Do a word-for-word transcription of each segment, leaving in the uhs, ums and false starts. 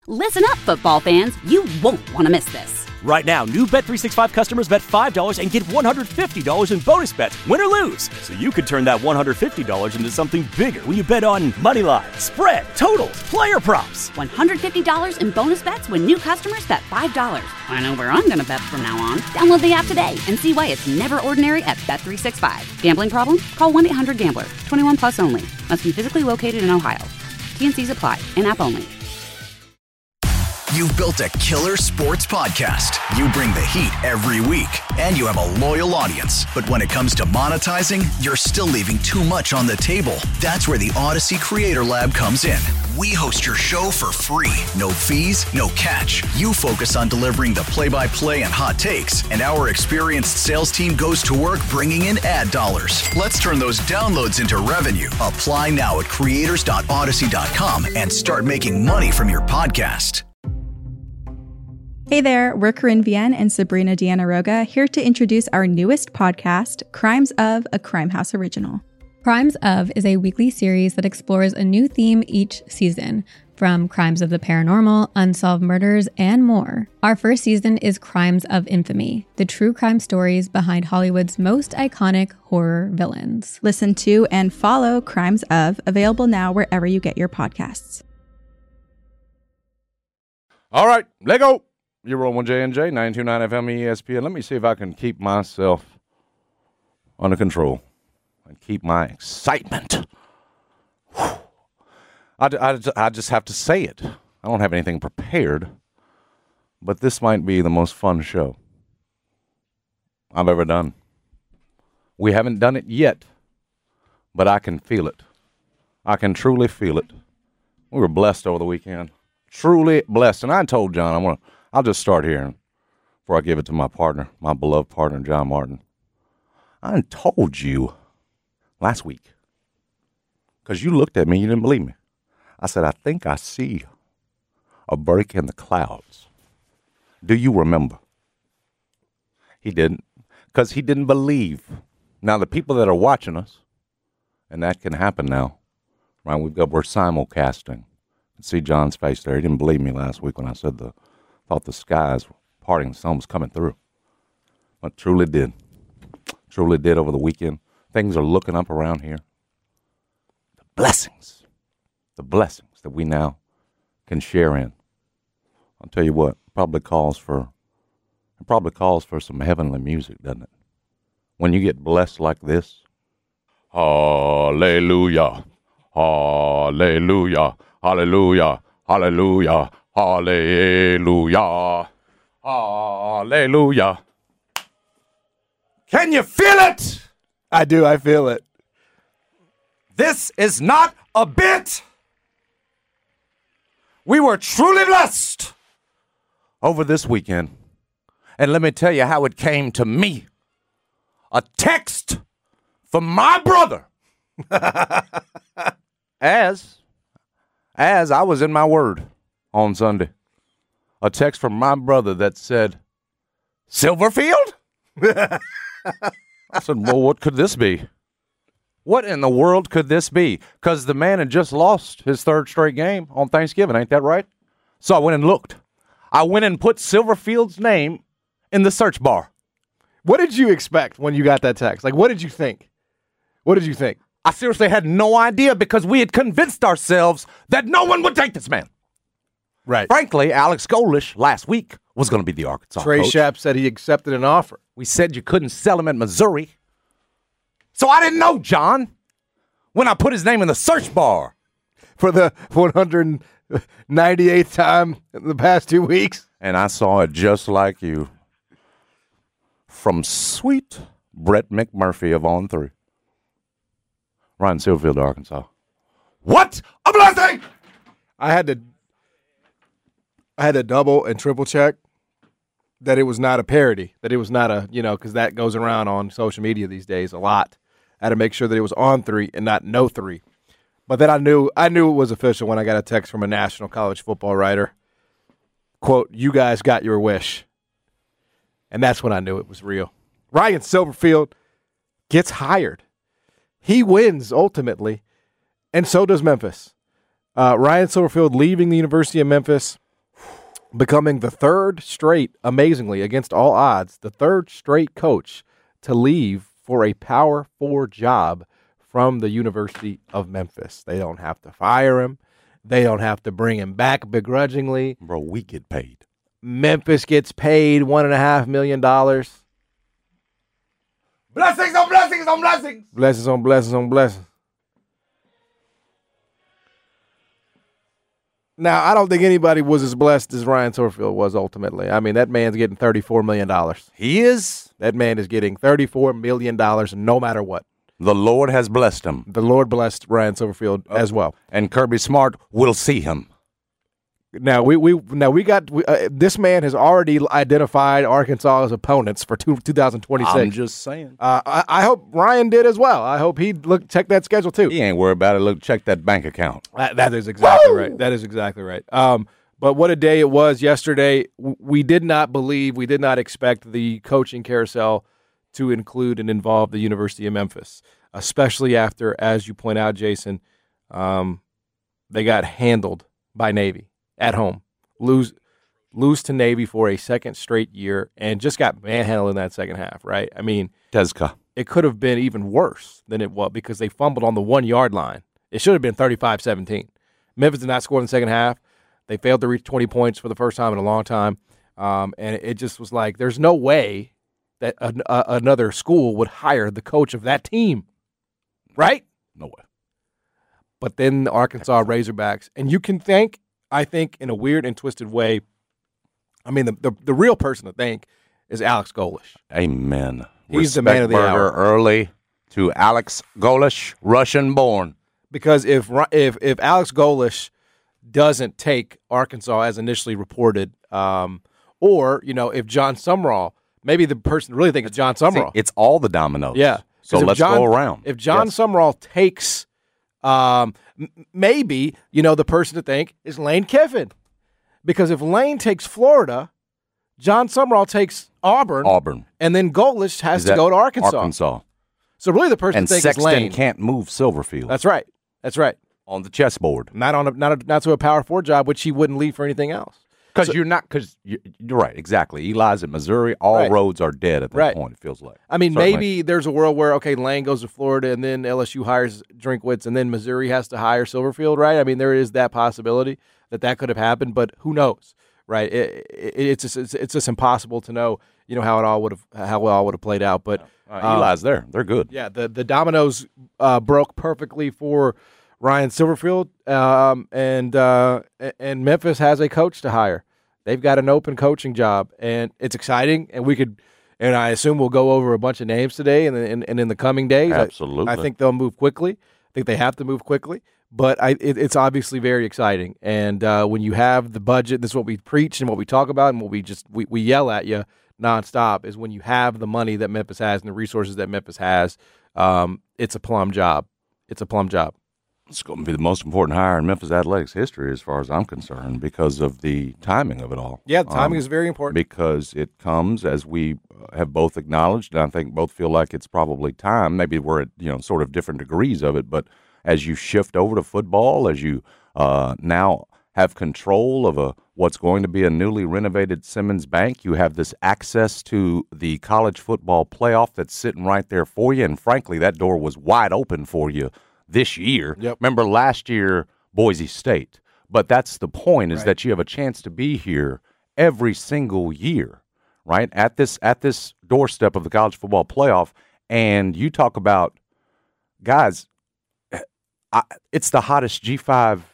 Listen up, football fans. You won't want to miss this. Right now, new Bet three sixty-five customers bet five dollars and get one hundred fifty dollars in bonus bets, win or lose. So you could turn that one hundred fifty dollars into something bigger when you bet on money line, spread, totals, player props. one hundred fifty dollars in bonus bets when new customers bet five dollars. I know where I'm going to bet from now on. Download the app today and see why it's never ordinary at Bet three sixty-five. Gambling problem? Call one eight hundred gambler. twenty-one plus only. Must be physically located in Ohio. T N Cs apply. In-app only. You've built a killer sports podcast. You bring the heat every week, and you have a loyal audience. But when it comes to monetizing, you're still leaving too much on the table. That's where the Odyssey Creator Lab comes in. We host your show for free. No fees, no catch. You focus on delivering the play-by-play and hot takes, and our experienced sales team goes to work bringing in ad dollars. Let's turn those downloads into revenue. Apply now at creators dot odyssey dot com and start making money from your podcast. Hey there, we're Corinne Vienne and Sabrina Deanna Roga, here to introduce our newest podcast, Crimes of, a Crime House original. Crimes of is a weekly series that explores a new theme each season, from crimes of the paranormal, unsolved murders, and more. Our first season is Crimes of Infamy, the true crime stories behind Hollywood's most iconic horror villains. Listen to and follow Crimes of, available now wherever you get your podcasts. All right, let go. You're rolling with J and J, nine two nine F M E S P N. Let me see if I can keep myself under control and keep my excitement. I, I, I just have to say it. I don't have anything prepared, but this might be the most fun show I've ever done. We haven't done it yet, but I can feel it. I can truly feel it. We were blessed over the weekend. Truly blessed. And I told John, I'm going to I'll just start here before I give it to my partner, my beloved partner, John Martin. I told you last week, because you looked at me, you didn't believe me. I said, I think I see a break in the clouds. Do you remember? He didn't, because he didn't believe. Now, the people that are watching us, and that can happen now, right? We've got, we're simulcasting. See John's face there. He didn't believe me last week when I said the thought the skies were parting, the sun was coming through. But truly did. Truly did over the weekend. Things are looking up around here. The blessings. The blessings that we now can share in. I'll tell you what, probably calls for it probably calls for some heavenly music, doesn't it? When you get blessed like this. Hallelujah. Hallelujah. Hallelujah. Hallelujah. Hallelujah. Hallelujah. Can you feel it? I do. I feel it. This is not a bit. We were truly blessed over this weekend. And let me tell you how it came to me. A text from my brother. as, as I was in my word on Sunday. A text from my brother that said, Silverfield? I said, well, what could this be? What in the world could this be? Because the man had just lost his third straight game on Thanksgiving, ain't that right? So I went and looked. I went and put Silverfield's name in the search bar. What did you expect when you got that text? Like, what did you think? What did you think? I seriously had no idea because we had convinced ourselves that no one would take this man. Right. Frankly, Alex Golish last week was going to be the Arkansas Trey coach. Shapp said he accepted an offer. We said you couldn't sell him at Missouri. So I didn't know, John, when I put his name in the search bar. For the one hundred ninety-eighth time in the past two weeks. And I saw it just like you. From sweet Brett McMurphy of On Three. Ryan Silverfield, Arkansas. What a blessing! I had to I had to double and triple check that it was not a parody, that it was not a, you know, because that goes around on social media these days a lot. I had to make sure that it was On Three and not No Three. But then I knew I knew it was official when I got a text from a national college football writer. Quote, you guys got your wish. And that's when I knew it was real. Ryan Silverfield gets hired. He wins ultimately, and so does Memphis. Uh, Ryan Silverfield leaving the University of Memphis becoming the third straight, amazingly, against all odds, the third straight coach to leave for a Power Four job from the University of Memphis. They don't have to fire him. They don't have to bring him back begrudgingly. Bro, we get paid. Memphis gets paid one and a half million dollars. Blessings on blessings on blessings. Blessings on blessings on blessings. Now, I don't think anybody was as blessed as Ryan Silverfield was ultimately. I mean, that man's getting thirty-four million dollars. He is? That man is getting thirty-four million dollars no matter what. The Lord has blessed him. The Lord blessed Ryan Silverfield oh. as well. And Kirby Smart will see him. Now we we now we got we, uh, this man has already identified Arkansas's opponents for two, two thousand twenty-six. I'm just saying. Uh, I, I hope Ryan did as well. I hope he look check that schedule too. He ain't worried about it. Look, check that bank account. That, that is exactly Woo! right. That is exactly right. Um, but what a day it was yesterday. We did not believe, we did not expect the coaching carousel to include and involve the University of Memphis, especially after, as you point out, Jason, um, they got handled by Navy. At home, lose lose to Navy for a second straight year, and just got manhandled in that second half, right? I mean, Tezca. It could have been even worse than it was because they fumbled on the one-yard line. It should have been thirty-five seventeen. Memphis did not score in the second half. They failed to reach twenty points for the first time in a long time, um, and it just was like there's no way that a, a, another school would hire the coach of that team, right? No way. But then the Arkansas Razorbacks, and you can thank – I think in a weird and twisted way, I mean, the, the, the real person to thank is Alex Golesh. Amen. He's the man of the hour. Early to Alex Golesh, Russian-born. Because if if if Alex Golesh doesn't take Arkansas as initially reported, um, or, you know, if John Sumrall, maybe the person really thinks it's John Sumrall. See, it's all the dominoes. Yeah. So let's John, go around. If John yes. Sumrall takes um, – maybe, you know, the person to thank is Lane Kiffin. Because if Lane takes Florida, John Sumrall takes Auburn. Auburn. And then Golesh has is to go to Arkansas. Arkansas. So really the person and to thank Sexton is Lane. can't move Silverfield. That's right. That's right. On the chessboard. Not on a, not a, not to a Power Four job, which he wouldn't leave for anything else. Because so, you're not, because you're, you're right, exactly. Eli's at Missouri. All right. roads are dead at that right. point, it feels like. I mean, Certainly. maybe there's a world where, okay, Lane goes to Florida and then L S U hires Drinkwitz and then Missouri has to hire Silverfield, right? I mean, there is that possibility that that could have happened, but who knows, right? It, it, it's, just, it's, it's just impossible to know, you know, how it all would have how it all would have played out. But uh, Eli's um, there. They're good. Yeah, the, the dominoes uh, broke perfectly for Ryan Silverfield, um, and uh, and Memphis has a coach to hire. They've got an open coaching job, and it's exciting. And we could, and I assume we'll go over a bunch of names today, and and, and in the coming days, absolutely. I, I think they'll move quickly. I think they have to move quickly, but I, it, it's obviously very exciting. And uh, when you have the budget, this is what we preach and what we talk about, and what we just we, we yell at you nonstop. Is when you have the money that Memphis has and the resources that Memphis has, um, it's a plum job. It's a plum job. It's going to be the most important hire in Memphis athletics history as far as I'm concerned because of the timing of it all. Yeah, the timing um, is very important. Because it comes, as we have both acknowledged, and I think both feel like it's probably time. Maybe we're at, you know, sort of different degrees of it, but as you shift over to football, as you uh, now have control of a what's going to be a newly renovated Simmons Bank, you have this access to the college football playoff that's sitting right there for you, and frankly, that door was wide open for you this year. Yep. Remember last year, Boise State. But that's the point, is right. that you have a chance to be here every single year, right, at this at this doorstep of the college football playoff. And you talk about, guys, I, it's the hottest G five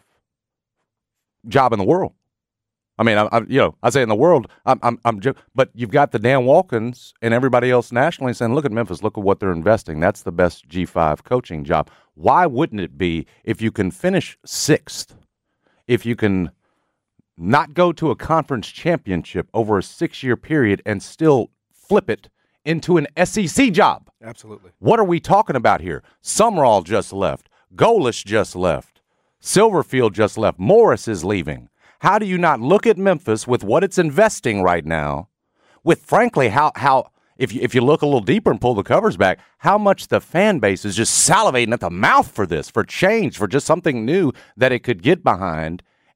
job in the world. I mean, I, I, you know, I say in the world, I'm, I'm, I'm, but you've got the Dan Walkins and everybody else nationally saying, "Look at Memphis, look at what they're investing. That's the best G five coaching job." Why wouldn't it be if you can finish sixth, if you can not go to a conference championship over a six-year period and still flip it into an S E C job? Absolutely. What are we talking about here? Sumrall just left. Golesh just left. Silverfield just left. Morris is leaving. How do you not look at Memphis with what it's investing right now, with, frankly, how, how if, you, if you look a little deeper and pull the covers back, how much the fan base is just salivating at the mouth for this, for change, for just something new that it could get behind,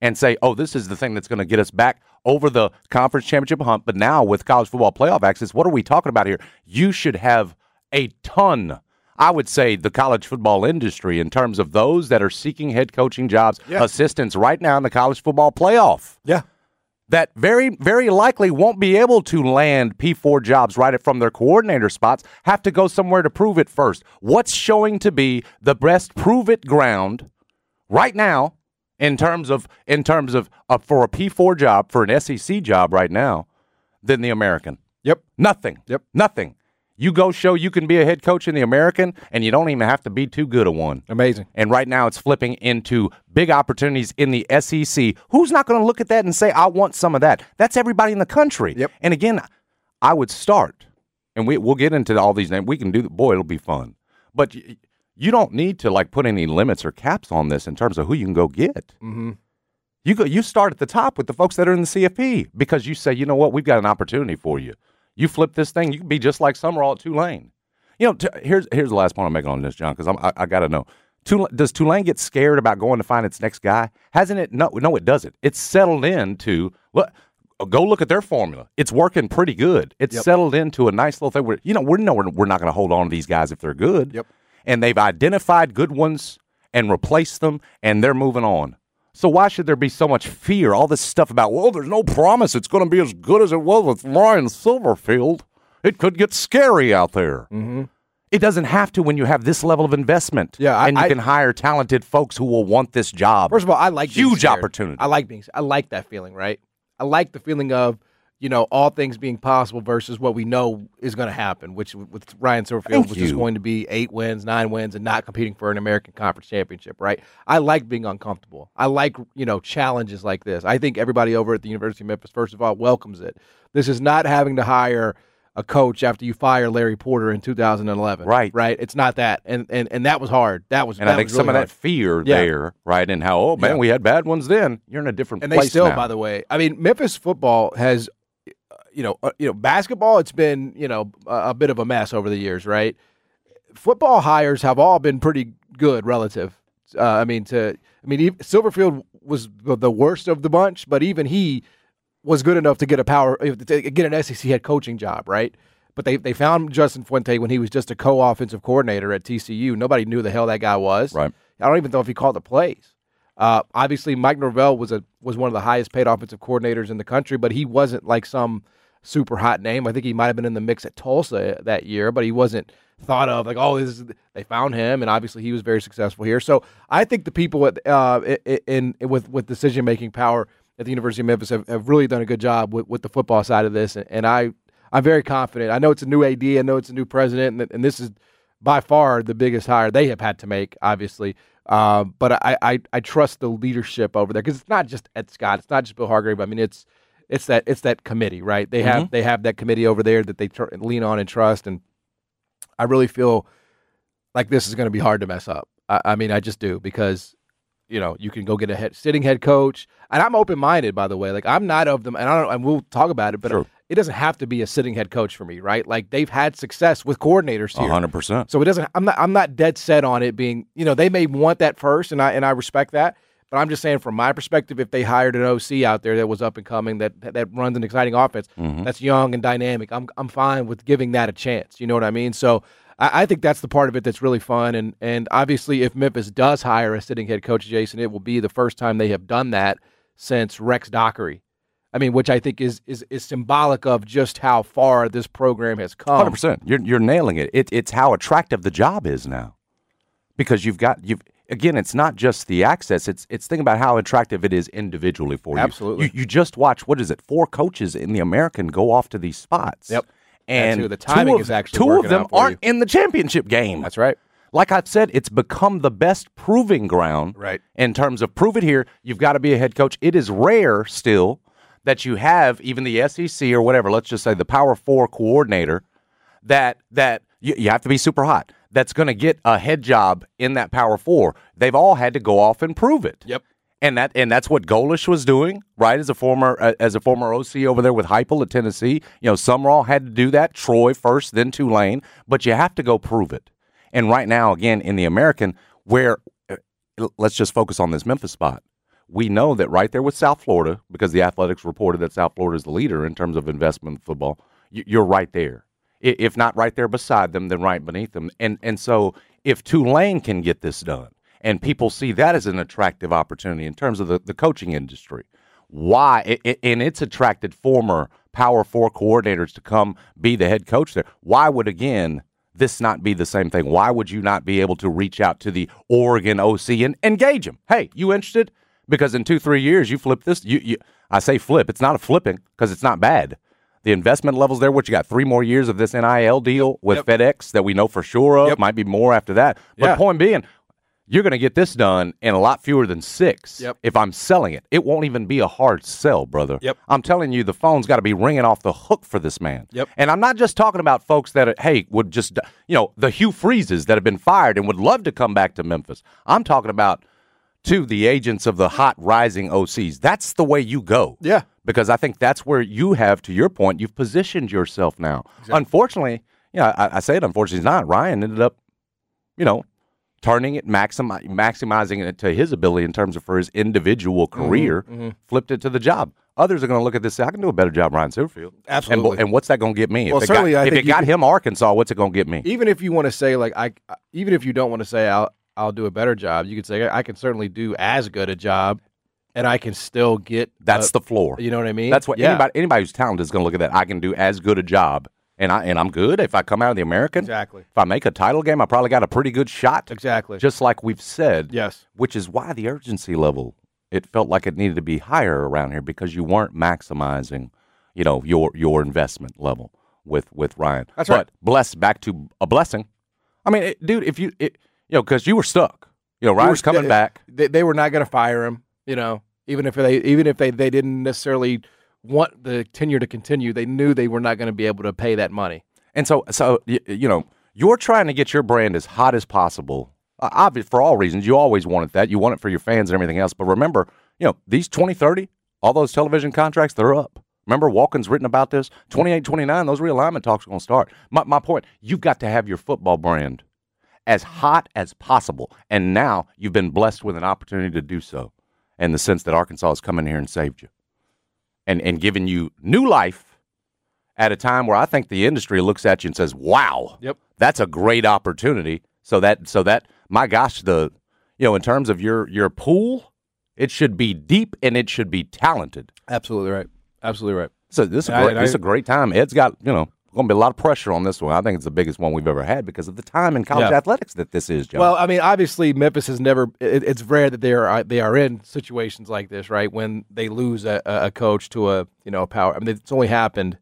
and say, oh, this is the thing that's going to get us back over the conference championship hump. But now with college football playoff access, what are we talking about here? You should have a ton, I would say, the college football industry in terms of those that are seeking head coaching jobs, yeah. assistants right now in the college football playoff. Yeah. That very, very likely won't be able to land P four jobs right from their coordinator spots, have to go somewhere to prove it first. What's showing to be the best prove-it ground right now in terms of in terms of uh, for a P four job, for an S E C job right now, than the American? Yep. Nothing. Yep. Nothing. You go show you can be a head coach in the American, and you don't even have to be too good at one. Amazing. And right now it's flipping into big opportunities in the S E C. Who's not going to look at that and say, I want some of that? That's everybody in the country. Yep. And again, I would start, and we, we'll get into all these names. We can do, boy, it'll be fun. But you, you don't need to like put any limits or caps on this in terms of who you can go get. Mm-hmm. You go, you start at the top with the folks that are in the C F P because you say, you know what, we've got an opportunity for you. You flip this thing, you can be just like Summerall at Tulane. You know, t- here's here's the last point I'm making on this, John, because I, I got to know. Tul- does Tulane get scared about going to find its next guy? Hasn't it? No, no, it doesn't. It's settled into, look, go look at their formula. It's working pretty good. It's yep. settled into a nice little thing where, you know, we know we're, we're not going to hold on to these guys if they're good. Yep. And they've identified good ones and replaced them, and they're moving on. So why should there be so much fear? All this stuff about, well, there's no promise it's going to be as good as it was with Ryan Silverfield. It could get scary out there. Mm-hmm. It doesn't have to when you have this level of investment. Yeah, I, and you I, can hire talented folks who will want this job. First of all, I like huge opportunity. I like being. I like that feeling, right? I like the feeling of, you know, all things being possible versus what we know is going to happen, which with Ryan Silverfield was just going to be eight wins, nine wins, and not competing for an American Conference championship, right? I like being uncomfortable. I like, you know, challenges like this. I think everybody over at the University of Memphis, first of all, welcomes it. This is not having to hire a coach after you fire Larry Porter in two thousand eleven. Right. Right. It's not that. And and, and that was hard. That was And that I think was really some of hard. that fear yeah. there, right, and how, oh, man, yeah. we had bad ones then. You're in a different and place they still, now. by the way, I mean, Memphis football has, you know, uh, you know, basketball, it's been, you know, a, a bit of a mess over the years, right? Football hires have all been pretty good relative. Uh, I mean, to I mean, even, Silverfield was the, the worst of the bunch, but even he was good enough to get a power, to get an S E C head coaching job, right? But they they found Justin Fuente when he was just a co-offensive coordinator at T C U. Nobody knew who the hell that guy was. Right. I don't even know if he called the plays. Uh, obviously, Mike Norvell was a was one of the highest paid offensive coordinators in the country, but he wasn't like some super hot name. I think he might have been in the mix at Tulsa that year, but he wasn't thought of like, oh, this is, they found him, and obviously he was very successful here. So I think the people at, uh, in, in with with decision making power at the University of Memphis have, have really done a good job with, with the football side of this, and, and I I'm very confident. I know it's a new A D, I know it's a new president, and, and this is by far the biggest hire they have had to make, obviously. Uh, but I, I I trust the leadership over there because it's not just Ed Scott, it's not just Bill Hargrave. I mean, it's it's that it's that committee, right? They have mm-hmm. they have that committee over there that they tr- lean on and trust, and I really feel like this is going to be hard to mess up. I, I mean, I just do because you know you can go get a head, sitting head coach, and I'm open minded, by the way. Like I'm not of them, and I don't, and we'll talk about it, but. Sure. It doesn't have to be a sitting head coach for me, right? Like they've had success with coordinators here, one hundred percent. So it doesn't. I'm not. I'm not dead set on it being. You know, they may want that first, and I and I respect that. But I'm just saying, from my perspective, if they hired an O C out there that was up and coming, that that runs an exciting offense, mm-hmm. that's young and dynamic, I'm I'm fine with giving that a chance. You know what I mean? So I, I think that's the part of it that's really fun. And and obviously, if Memphis does hire a sitting head coach, Jason, it will be the first time they have done that since Rex Dockery. I mean, which I think is, is is symbolic of just how far this program has come. one hundred percent. You're you're nailing it. it. It's how attractive the job is now. Because you've got you've again, it's not just the access, it's it's think about how attractive it is individually for you. Absolutely. You you just watch, what is it, four coaches in the American go off to these spots. Yep. And the timing two of, is actually two working of them out for aren't you. in the championship game. That's right. Like I've said, it's become the best proving ground right. in terms of prove it here. You've got to be a head coach. It is rare still that you have even the S E C or whatever, let's just say the Power Four coordinator, that that you, you have to be super hot, that's going to get a head job in that Power Four. They've all had to go off and prove it. Yep. And that and that's what Golish was doing, right? As a former uh, as a former O C over there with Heupel at Tennessee, you know, Summerall had to do that. Troy first, then Tulane, but you have to go prove it. And right now, again in the American, where uh, let's just focus on this Memphis spot. we know that right there with South Florida, because the Athletics reported that South Florida is the leader in terms of investment in football, you're right there. If not right there beside them, then right beneath them. And and so if Tulane can get this done, and people see that as an attractive opportunity in terms of the, the coaching industry, why, it, it, and it's attracted former Power Four coordinators to come be the head coach there, why would, again, this not be the same thing? Why would you not be able to reach out to the Oregon O C and engage them? Hey, you interested? Because in two, three years, you flip this. You, you, I say flip. It's not a flipping because it's not bad. The investment levels there, what you got, three more years of this N I L deal with yep. FedEx that we know for sure of. Yep. Might be more after that. But yeah. point being, you're going to get this done in a lot fewer than six yep. if I'm selling it. It won't even be a hard sell, brother. Yep. I'm telling you, the phone's got to be ringing off the hook for this man. Yep. And I'm not just talking about folks that, hey, would just, you know, the Hugh Freezes that have been fired and would love to come back to Memphis. I'm talking about, to the agents of the hot rising O Cs. That's the way you go. Yeah. Because I think that's where you have, to your point, you've positioned yourself now. Exactly. Unfortunately, you know, I, I say it, unfortunately, it's not. Ryan ended up, you know, turning it, maximi- maximizing it to his ability in terms of for his individual career, mm-hmm, mm-hmm. flipped it to the job. Others are going to look at this and say, I can do a better job, Ryan Silverfield. Absolutely. And, and what's that going to get me? Well, if it certainly, got, I if think it got can, him Arkansas, what's it going to get me? Even if you want to say, like, I, even if you don't want to say I'll, I'll do a better job, you could say I can certainly do as good a job. And I can still get that's uh, the floor. You know what I mean? That's what yeah. anybody anybody who's talented is going to look at that. I can do as good a job, and I and I'm good. If I come out of the American, exactly. If I make a title game, I probably got a pretty good shot. Exactly. Just like we've said. Yes. Which is why the urgency level, it felt like it needed to be higher around here because you weren't maximizing, you know, your your investment level with with Ryan. That's right. But blessed back to a blessing. I mean, it, dude, if you it, you know, because you were stuck. You know, Ryan's coming they, back. They, they were not going to fire him. You know. Even if they, even if they, they didn't necessarily want the tenure to continue, they knew they were not going to be able to pay that money. And so, so you, you know, you're trying to get your brand as hot as possible. Uh, obvious for all reasons, you always wanted that. You want it for your fans and everything else. But remember, you know, these twenty thirty, all those television contracts, they're up. Remember, Walken's written about this. twenty-eight, twenty-nine, those realignment talks are going to start. My, my point, you've got to have your football brand as hot as possible. And now you've been blessed with an opportunity to do so. In the sense that Arkansas has come in here and saved you and, and given you new life at a time where I think the industry looks at you and says, wow, yep. that's a great opportunity. So that, so that, my gosh, the, you know, in terms of your, your pool, it should be deep and it should be talented. Absolutely right. Absolutely right. So this is a great, I, I, this is a great time. Ed's got, you know, going to be a lot of pressure on this one. I think it's the biggest one we've ever had because of the time in college yeah. athletics that this is, John. Well, I mean, obviously Memphis has never it, – it's rare that they are they are in situations like this, right, when they lose a, a coach to a, you know, a power – I mean, it's only happened,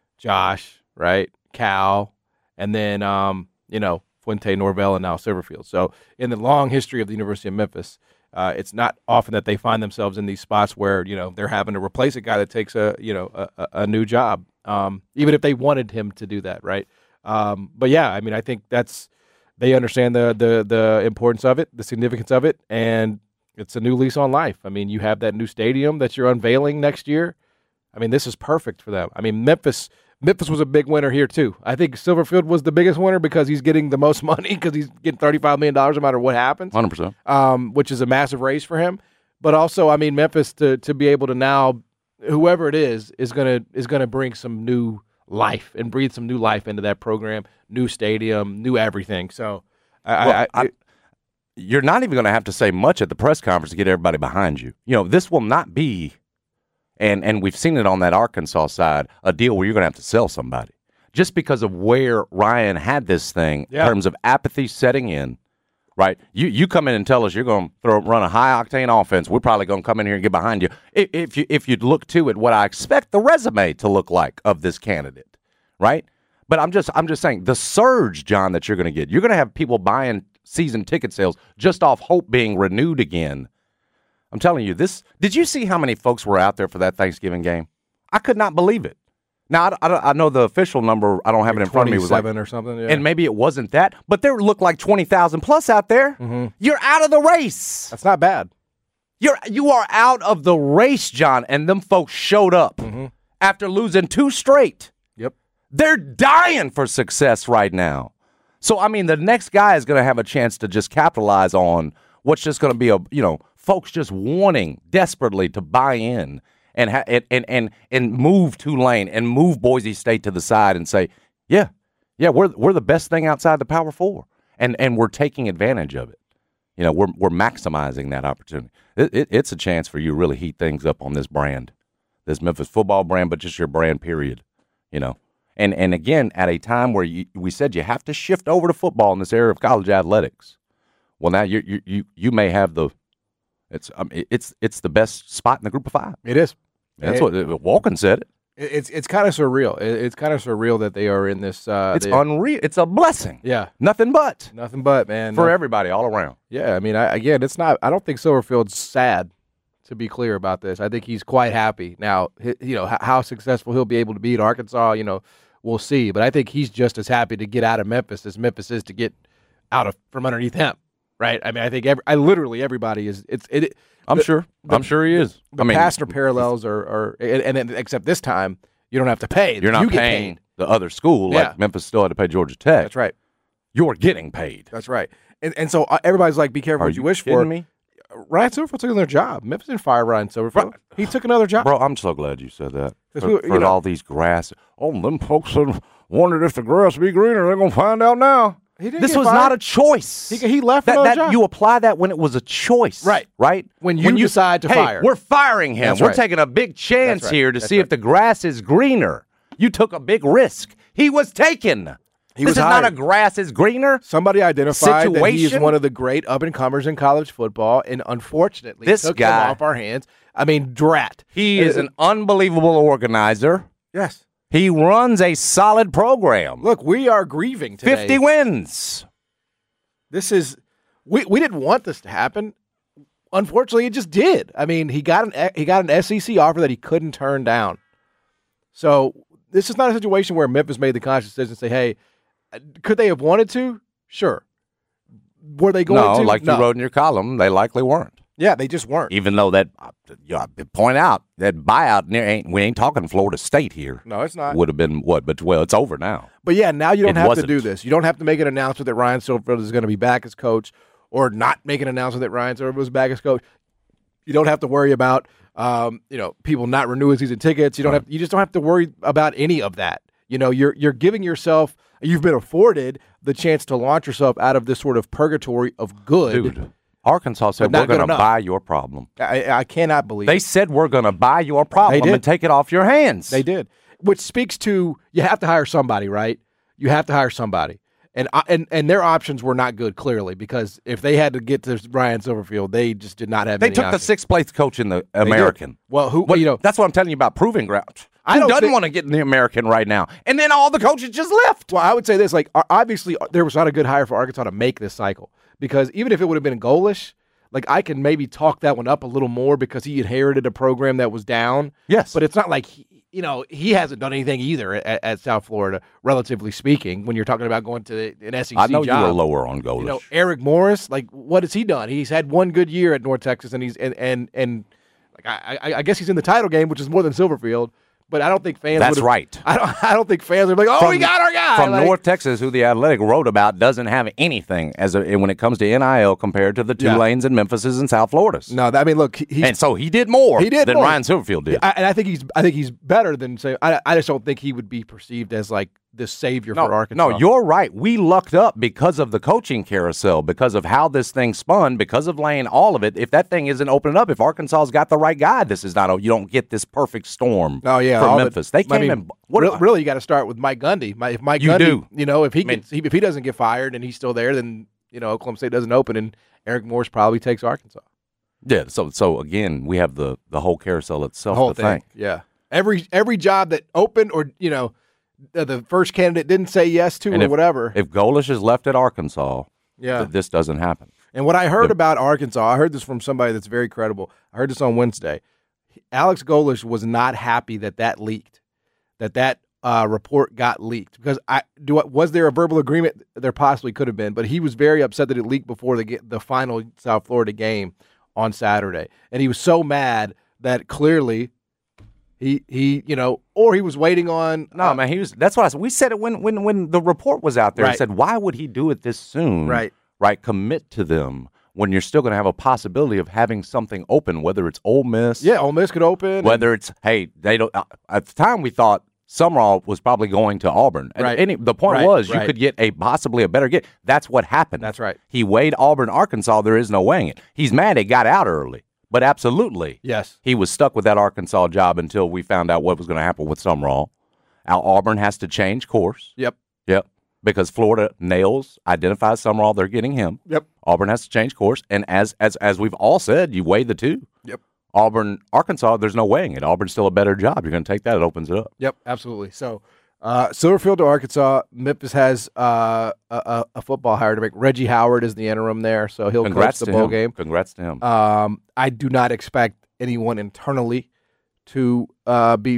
Josh, right, Cal, and then, um, you know, Fuente, Norvell, and now Silverfield. So in the long history of the University of Memphis, uh, it's not often that they find themselves in these spots where, you know, they're having to replace a guy that takes a, you know, a, a new job. Um, even if they wanted him to do that, right? Um, but yeah, I mean, I think that's they understand the the the importance of it, the significance of it, and it's a new lease on life. I mean, you have that new stadium that you're unveiling next year. I mean, this is perfect for them. I mean, Memphis Memphis was a big winner here too. I think Silverfield was the biggest winner because he's getting the most money because he's getting thirty-five million dollars no matter what happens, one hundred percent, um, which is a massive raise for him. But also, I mean, Memphis to to be able to now. Whoever it is is gonna is gonna bring some new life and breathe some new life into that program, new stadium, new everything. So, I, well, I, I, I, you're not even going to have to say much at the press conference to get everybody behind you. You know, this will not be, and and we've seen it on that Arkansas side, a deal where you're going to have to sell somebody just because of where Ryan had this thing yeah. in terms of apathy setting in. Right, you you come in and tell us you're going to throw run a high octane offense. We're probably going to come in here and get behind you. If, if you if you'd look to it, what I expect the resume to look like of this candidate, right? But I'm just I'm just saying the surge, John, that you're going to get. You're going to have people buying season ticket sales just off hope being renewed again. I'm telling you this. Did you see how many folks were out there for that Thanksgiving game? I could not believe it. Now, I, I, I know the official number, I don't have it in front of me. It was like, or something, yeah. And maybe it wasn't that, but there looked like twenty thousand plus out there. Mm-hmm. You're out of the race. That's not bad. You're, you are out of the race, John, and them folks showed up mm-hmm. after losing two straight. Yep. They're dying for success right now. So, I mean, the next guy is going to have a chance to just capitalize on what's just going to be a, you know, folks just wanting desperately to buy in and ha- and, and and and move Tulane and move Boise State to the side and say, yeah, yeah, we're we're the best thing outside the Power Four, and and we're taking advantage of it. You know, we're we're maximizing that opportunity. It, it, it's a chance for you to really heat things up on this brand, this Memphis football brand, but just your brand, period. You know, and and again, at a time where you, we said you have to shift over to football in this era of college athletics. Well, now you you you you may have the it's um, it's it's the best spot in the group of five. It is. That's it, what Walken said. It. It's it's kind of surreal. It's kind of surreal that they are in this. Uh, it's they, unreal. It's a blessing. Yeah, nothing but nothing but man for no. everybody all around. Yeah, I mean, I, again, it's not. I don't think Silverfield's sad. To be clear about this, I think he's quite happy now. You know how, how successful he'll be able to be at Arkansas. You know, we'll see. But I think he's just as happy to get out of Memphis as Memphis is to get out of from underneath him. Right? I mean, I think every, I literally everybody is. It's it. it I'm the, sure. The, I'm sure he is. The I mean, Pastner parallels are, are and, and then, except this time you don't have to pay. You're not you paying get paid. the other school Yeah. like Memphis still had to pay Georgia Tech. That's right. You're getting paid. That's right. And and so uh, everybody's like, be careful Are what you, you wish kidding for. me? Ryan Silverfield took another job. Memphis didn't fire Ryan Silverfield. Right. He took another job. Bro, I'm so glad you said that. For, we, you for know, all these grass. Oh, them folks have wondered if the grass be greener. They're going to find out now. He didn't This get was fired. not a choice. He, he left for that, another that job. You apply that when it was a choice. Right. Right? When you decide to hey, fire. We're firing him. That's we're right. taking a big chance That's right. here to That's see right. if the grass is greener. You took a big risk. He was taken. He this was is hired. not a grass is greener. Somebody identified that he is situation. one of the great up-and-comers in college football, and unfortunately This took guy- him off our hands. I mean, drat. He is Uh, an unbelievable organizer. Yes. He runs a solid program. Look, we are grieving today. fifty wins. This is we we didn't want this to happen. Unfortunately, it just did. I mean, he got an he got an S E C offer that he couldn't turn down. So this is not a situation where Memphis made the conscious decision to say, "Hey, could they have wanted to? Sure. Were they going No, to? like No. you wrote in your column, they likely weren't. Yeah, they just weren't. Even though that, uh, you know, point out that buyout near ain't we ain't talking Florida State here. No, it's not. Would have been what, but well, it's over now. But yeah, now you don't It have wasn't. to do this. You don't have to make an announcement that Ryan Silverfield is going to be back as coach, or not make an announcement that Ryan Silverfield is back as coach. You don't have to worry about um, you know people not renewing season tickets. You don't have. You just don't have to worry about any of that. You know, you're you're giving yourself. You've been afforded the chance to launch yourself out of this sort of purgatory of good. Dude, Arkansas said But not we're going good to enough. buy your problem. I, I cannot believe They it. said we're going to buy your problem They did. and take it off your hands. They did, which speaks to you have to hire somebody, right? You have to hire somebody, and I- and and their options were not good, clearly, because if they had to get to Ryan Silverfield, they just did not have. They any took the options. sixth place coach in the They did. American. Well, who What- you know? That's what I'm telling you about proving ground. I Who don't doesn't think- want to get in the American right now? And then all the coaches just left. Well, I would say this: like, o- obviously, uh, there was not a good hire for Arkansas to make this cycle, because even if it would have been goalish, like I can maybe talk that one up a little more because he inherited a program that was down. Yes. But it's not like he, you know he hasn't done anything either at, at South Florida, relatively speaking. When you're talking about going to an S E C I know job. you were lower on goalish. You know, Eric Morris, like, what has he done? He's had one good year at North Texas, and he's and and and like I, I, I guess he's in the title game, which is more than Silverfield. But I don't think fans. That's would've- right. I don't. I don't think fans are like, oh, From- we got our guy From Like, North Texas, who the Athletic wrote about, doesn't have anything as a, when it comes to N I L compared to the Yeah. Tulanes and Memphises and South Floridas. No, I mean, look, he, he's, And so he did more He did than more. Ryan Silverfield did. I, and I think he's. I think he's better than say. I, I just don't think he would be perceived as like the savior No, for Arkansas. no, you're right. We lucked up because of the coaching carousel, because of how this thing spun, because of laying all of it. If that thing isn't opening up, if Arkansas's got the right guy, this is not. A, you don't get this perfect storm. Oh yeah, from all the- Memphis. They I came mean, in. What re- really, you got to start with Mike Gundy. My, if Mike You Gundy, do. you know, if he mean- gets, he, if he doesn't get fired and he's still there, then you know Oklahoma State doesn't open, and Eric Morris probably takes Arkansas. Yeah. So so again, we have the the whole carousel itself The whole to thing. thank. Yeah, every every job that opened, or you know, the, the first candidate didn't say yes to, And or if- whatever. If Golish is left at Arkansas, yeah. th- this doesn't happen. And what I heard The- about Arkansas, I heard this from somebody that's very credible. I heard this on Wednesday. Alex Golish was not happy that that leaked, that that uh, report got leaked. Because I do. Was there a verbal agreement? There possibly could have been, but he was very upset that it leaked before the ga- the final South Florida game on Saturday, and he was so mad that clearly he he you know, or he was waiting on. No, uh, man, he was. That's what I said. We said it when when when the report was out there. I Right. said, why would he do it this soon? Right. Right. Commit to them when you're still going to have a possibility of having something open, whether it's Ole Miss. Yeah, Ole Miss could open. Whether it's, hey, they don't. Uh, at the time, we thought Summerall was probably going to Auburn. Right. Any, the point right, was right. you could get a possibly a better get. That's what happened. That's right. He weighed Auburn, Arkansas. There is no weighing it. He's mad he got out early, but absolutely, yes, he was stuck with that Arkansas job until we found out what was going to happen with Summerall. Now Auburn has to change course. Yep. Yep. Because Florida nails identifies Summerall, they're getting him. Yep. Auburn has to change course, and as as as we've all said, you weigh the two. Yep. Auburn, Arkansas, there's no weighing it. Auburn's still a better job. You're going to take that; it opens it up. Yep, absolutely. So, uh, Silverfield to Arkansas. Memphis has uh, a, a football hire to make. Reggie Howard is the interim there, so he'll Congrats coach the to bowl him. game. Congrats to him. Um, I do not expect anyone internally to uh, be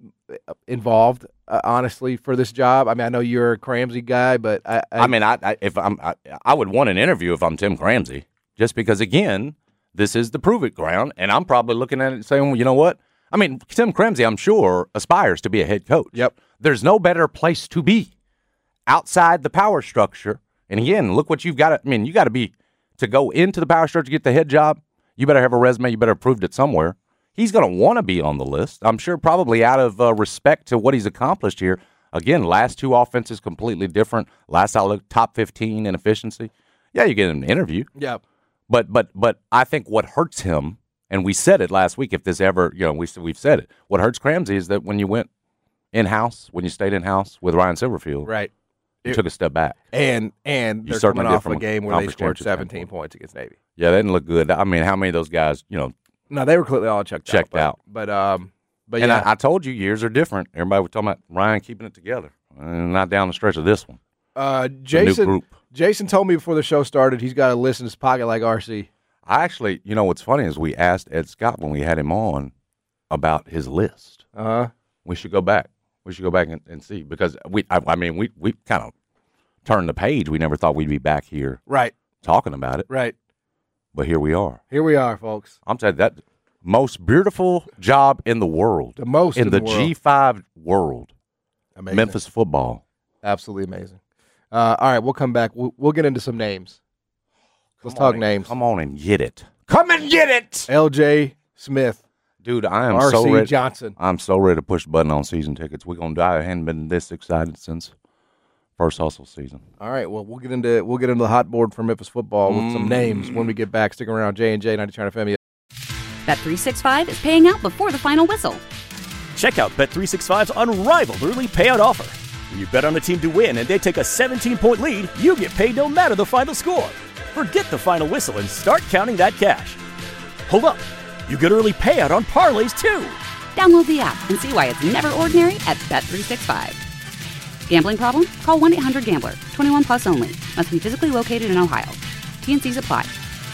involved. Uh, honestly, for this job, I mean, I know you're a Cramsey guy, but I, I, I mean, I, I if I'm, I, I would want an interview if I'm Tim Cramsey, just because again, this is the prove it ground, and I'm probably looking at it saying, well, you know what? I mean, Tim Cramsey, I'm sure, aspires to be a head coach. Yep. There's no better place to be outside the power structure. And again, look what you've got. To, I mean, you got to be to go into the power structure to get the head job. You better have a resume. You better have proved it somewhere. He's going to want to be on the list, I'm sure, probably out of uh, respect to what he's accomplished here. Again, last two offenses completely different. Last I looked, top fifteen in efficiency. Yeah, you get an interview. Yeah. But but but I think what hurts him, and we said it last week, if this ever, you know, we, we've said it, what hurts Cramsey is that when you went in-house, when you stayed in-house with Ryan Silverfield, right, you it, took a step back. And and you they're certainly coming did off from a game where they conference scored championship seventeen standpoint. points against Navy. Yeah, they didn't look good. I mean, how many of those guys, you know, No, they were clearly all checked, checked out. out. But, but um, but and yeah, I, I told you years are different. Everybody was talking about Ryan keeping it together, and not down the stretch of this one. uh, It's a new Jason group. Jason told me before the show started he's got a list in his pocket like R C. I actually, you know, what's funny is we asked Ed Scott when we had him on about his list. Uh huh. We should go back. We should go back and, and see because we, I, I mean, we we kind of turned the page. We never thought we'd be back here Right. talking about it, Right. but here we are. Here we are, folks. I'm telling you, that most beautiful job in the world, The most in, in the, the world. G five world, Amazing. Memphis football. Absolutely amazing. Uh, all right, we'll come back. We'll, we'll get into some names. Let's Come on talk and- names. Come on and get it. Come and get it, L J Smith, dude. I am R C so ready. Johnson. I'm so ready to push the button on season tickets. We're gonna die. I hadn't been this excited since first hustle season. All right, well, we'll get into we'll get into the hot board for Memphis football with some names when we get back. Stick around, J and J ninety-two F M. Bet three sixty-five is paying out before the final whistle. Check out Bet three sixty-five's unrivaled early payout offer. When you bet on a team to win and they take a seventeen-point lead, you get paid no matter the final score. Forget the final whistle and start counting that cash. Hold up. You get early payout on parlays, too. Download the app and see why it's never ordinary at Bet three sixty-five. Gambling problem? Call one eight hundred gambler. twenty-one plus only. Must be physically located in Ohio. T N Cs apply.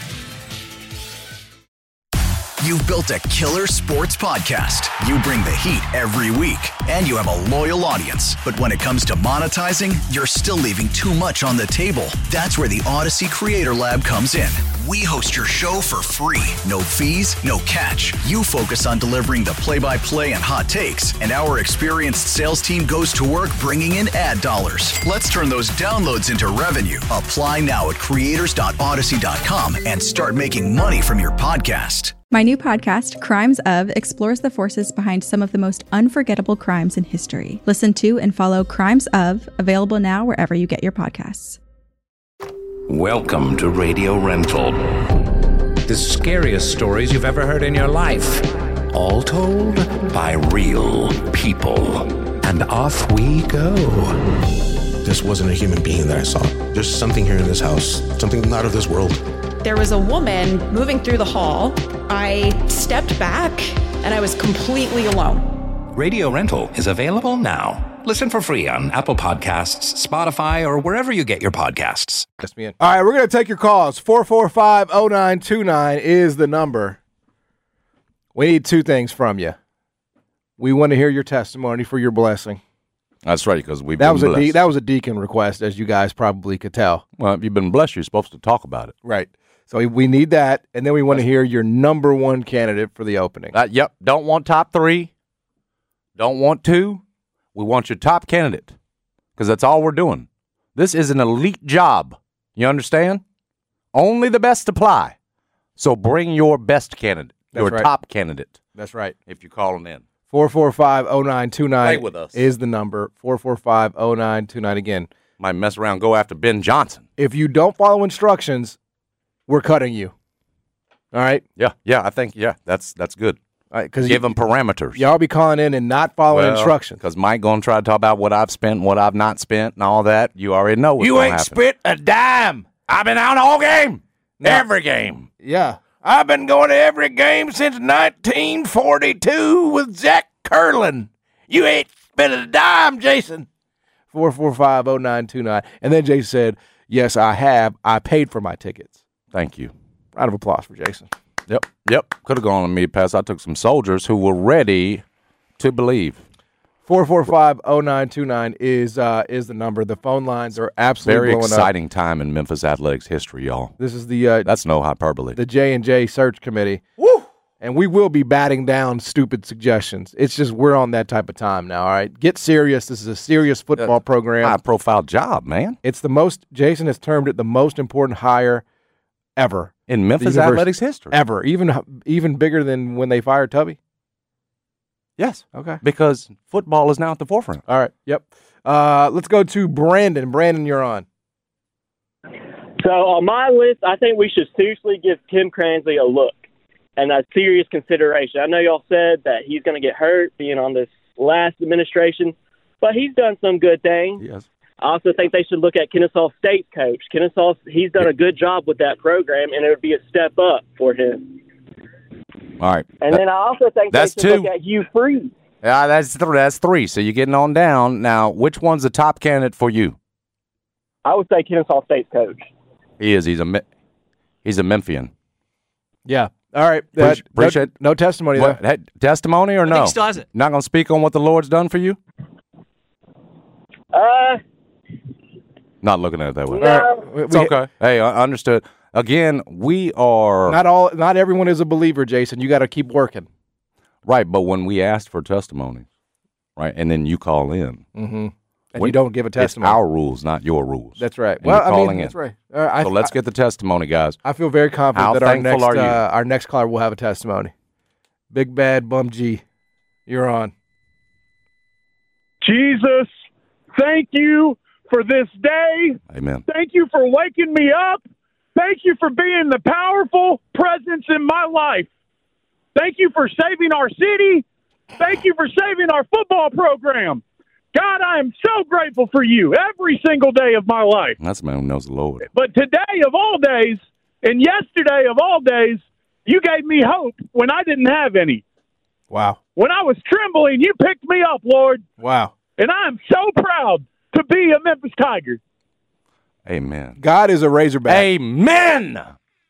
You've built a killer sports podcast. You bring the heat every week, and you have a loyal audience. But when it comes to monetizing, you're still leaving too much on the table. That's where the Odyssey Creator Lab comes in. We host your show for free. No fees, no catch. You focus on delivering the play-by-play and hot takes, and our experienced sales team goes to work bringing in ad dollars. Let's turn those downloads into revenue. Apply now at creators dot odyssey dot com and start making money from your podcast. My new podcast, Crimes Of, explores the forces behind some of the most unforgettable crimes in history. Listen to and follow Crimes Of, available now wherever you get your podcasts. Welcome to Radio Rental. The scariest stories you've ever heard in your life. All told by real people. And off we go. This wasn't a human being that I saw. There's something here in this house, something not of this world. There was a woman moving through the hall. I stepped back and I was completely alone. Radio Rental is available now. Listen for free on Apple Podcasts, Spotify, or wherever you get your podcasts. All right, we're going to take your calls. four four five, oh nine two nine is the number. We need two things from you. We want to hear your testimony for your blessing. That's right, because we've That been was a blessed. de- that was a deacon request, as you guys probably could tell. Well, if you've been blessed, you're supposed to talk about it. Right. So we need that, and then we want to hear your number one candidate for the opening. Uh, yep. Don't want top three. Don't want two. We want your top candidate because that's all we're doing. This is an elite job. You understand? Only the best apply. So bring your best candidate, That's your right. top candidate. That's right. If you're calling in. four four five, oh nine two nine Play with us. is the number. four four five, oh nine two nine again. Might mess around, go after Ben Johnson. If you don't follow instructions, we're cutting you. All right? Yeah, yeah, I think, yeah, that's that's good. All right, 'cause Give you- them parameters. Y'all be calling in and not following instructions. Because Mike going to try to talk about what I've spent, what I've not spent, and all that. You already know what's You gonna ain't happen. spent a dime. I've been out all game. No. Every game. Yeah. I've been going to every game since nineteen forty-two with Zach Curlin. You ain't spent a dime, Jason. four four five, oh nine two nine. And then Jason said, yes, I have. I paid for my tickets. Thank you. Round of applause for Jason. Yep, yep. Could have gone on me pass. I took some soldiers who were ready to believe. four four five, oh nine two nine is uh, is the number. The phone lines are absolutely Very blowing exciting up. time in Memphis athletics history, y'all. This is the uh, That's no hyperbole. the J and J Search Committee. Woo! And we will be batting down stupid suggestions. It's just we're on that type of time now, all right? Get serious. This is a serious football program. High-profile job, man. It's the most, Jason has termed it the most important hire ever. In The Memphis university- athletics history. Ever. Even even bigger than when they fired Tubby? Yes. Okay. Because football is now at the forefront. All right. Yep. Uh, let's go to Brandon. Brandon, you're on. So on my list, I think we should seriously give Tim Cransley a look and a serious consideration. I know y'all said that he's going to get hurt being on this last administration, but he's done some good things. Yes. I also think they should look at Kennesaw State's coach. Kennesaw, he's done a good job with that program, and it would be a step up for him. All right. And then I also think That's they should two. look at Hugh Freeze. Yeah, that's th- that's three. So you're getting on down. Now, which one's the top candidate for you? I would say Kennesaw State's coach. He is. He's a Me- he's a Memphian. Yeah. All right. Appreci- That- no- appreciate no, testimony, What, though. hey, testimony or I no? think he still has it. Not going to speak on what the Lord's done for you? Uh, Not looking at it that way. no. We- It's we- okay. Hey, I understood. Again, we are Not all. Not everyone is a believer, Jason. You got to keep working. right, but when we asked for testimonies, right, and then you call in, Mm-hmm. And when- you don't give a it's testimony. our rules, not your rules. That's right. And Well, you're I calling mean, in. that's right. Uh, I, So let's I, get the testimony, guys. I feel very confident How that our thankful next are you? uh, our next caller will have a testimony. Big Bad Bum G, you're on. Jesus, thank you for this day. Amen. Thank you for waking me up. Thank you for being the powerful presence in my life. Thank you for saving our city. Thank you for saving our football program. God, I am so grateful for you every single day of my life. That's the man who knows the Lord. But today of all days and yesterday of all days, you gave me hope when I didn't have any. Wow. When I was trembling, you picked me up, Lord. Wow. And I am so proud to be a Memphis Tiger. Amen. God is a Razorback. Amen.